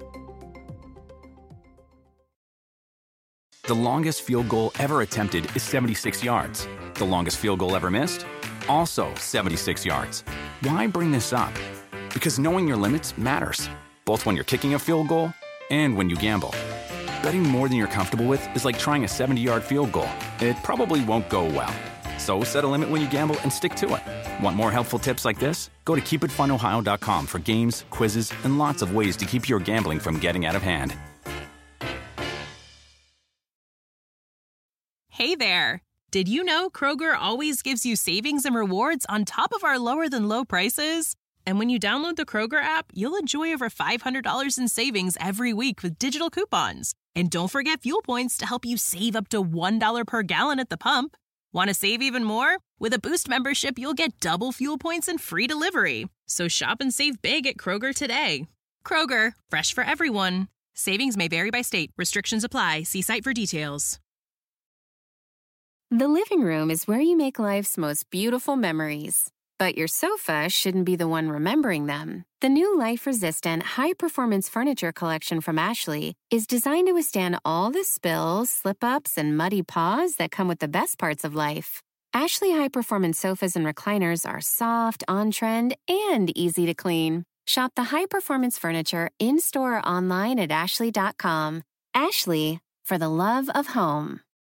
The longest field goal ever attempted is 76 yards. The longest field goal ever missed? Also 76 yards. Why bring this up? Because knowing your limits matters, both when you're kicking a field goal and when you gamble. Betting more than you're comfortable with is like trying a 70-yard field goal. It probably won't go well. So set a limit when you gamble and stick to it. Want more helpful tips like this? Go to keepitfunohio.com for games, quizzes, and lots of ways to keep your gambling from getting out of hand. Hey there. Did you know Kroger always gives you savings and rewards on top of our lower than low prices? And when you download the Kroger app, you'll enjoy over $500 in savings every week with digital coupons. And don't forget fuel points to help you save up to $1 per gallon at the pump. Want to save even more? With a Boost membership, you'll get double fuel points and free delivery. So shop and save big at Kroger today. Kroger, fresh for everyone. Savings may vary by state. Restrictions apply. See site for details. The living room is where you make life's most beautiful memories. But your sofa shouldn't be the one remembering them. The new life-resistant, high-performance furniture collection from Ashley is designed to withstand all the spills, slip-ups, and muddy paws that come with the best parts of life. Ashley high-performance sofas and recliners are soft, on-trend, and easy to clean. Shop the high-performance furniture in-store or online at ashley.com. Ashley, for the love of home.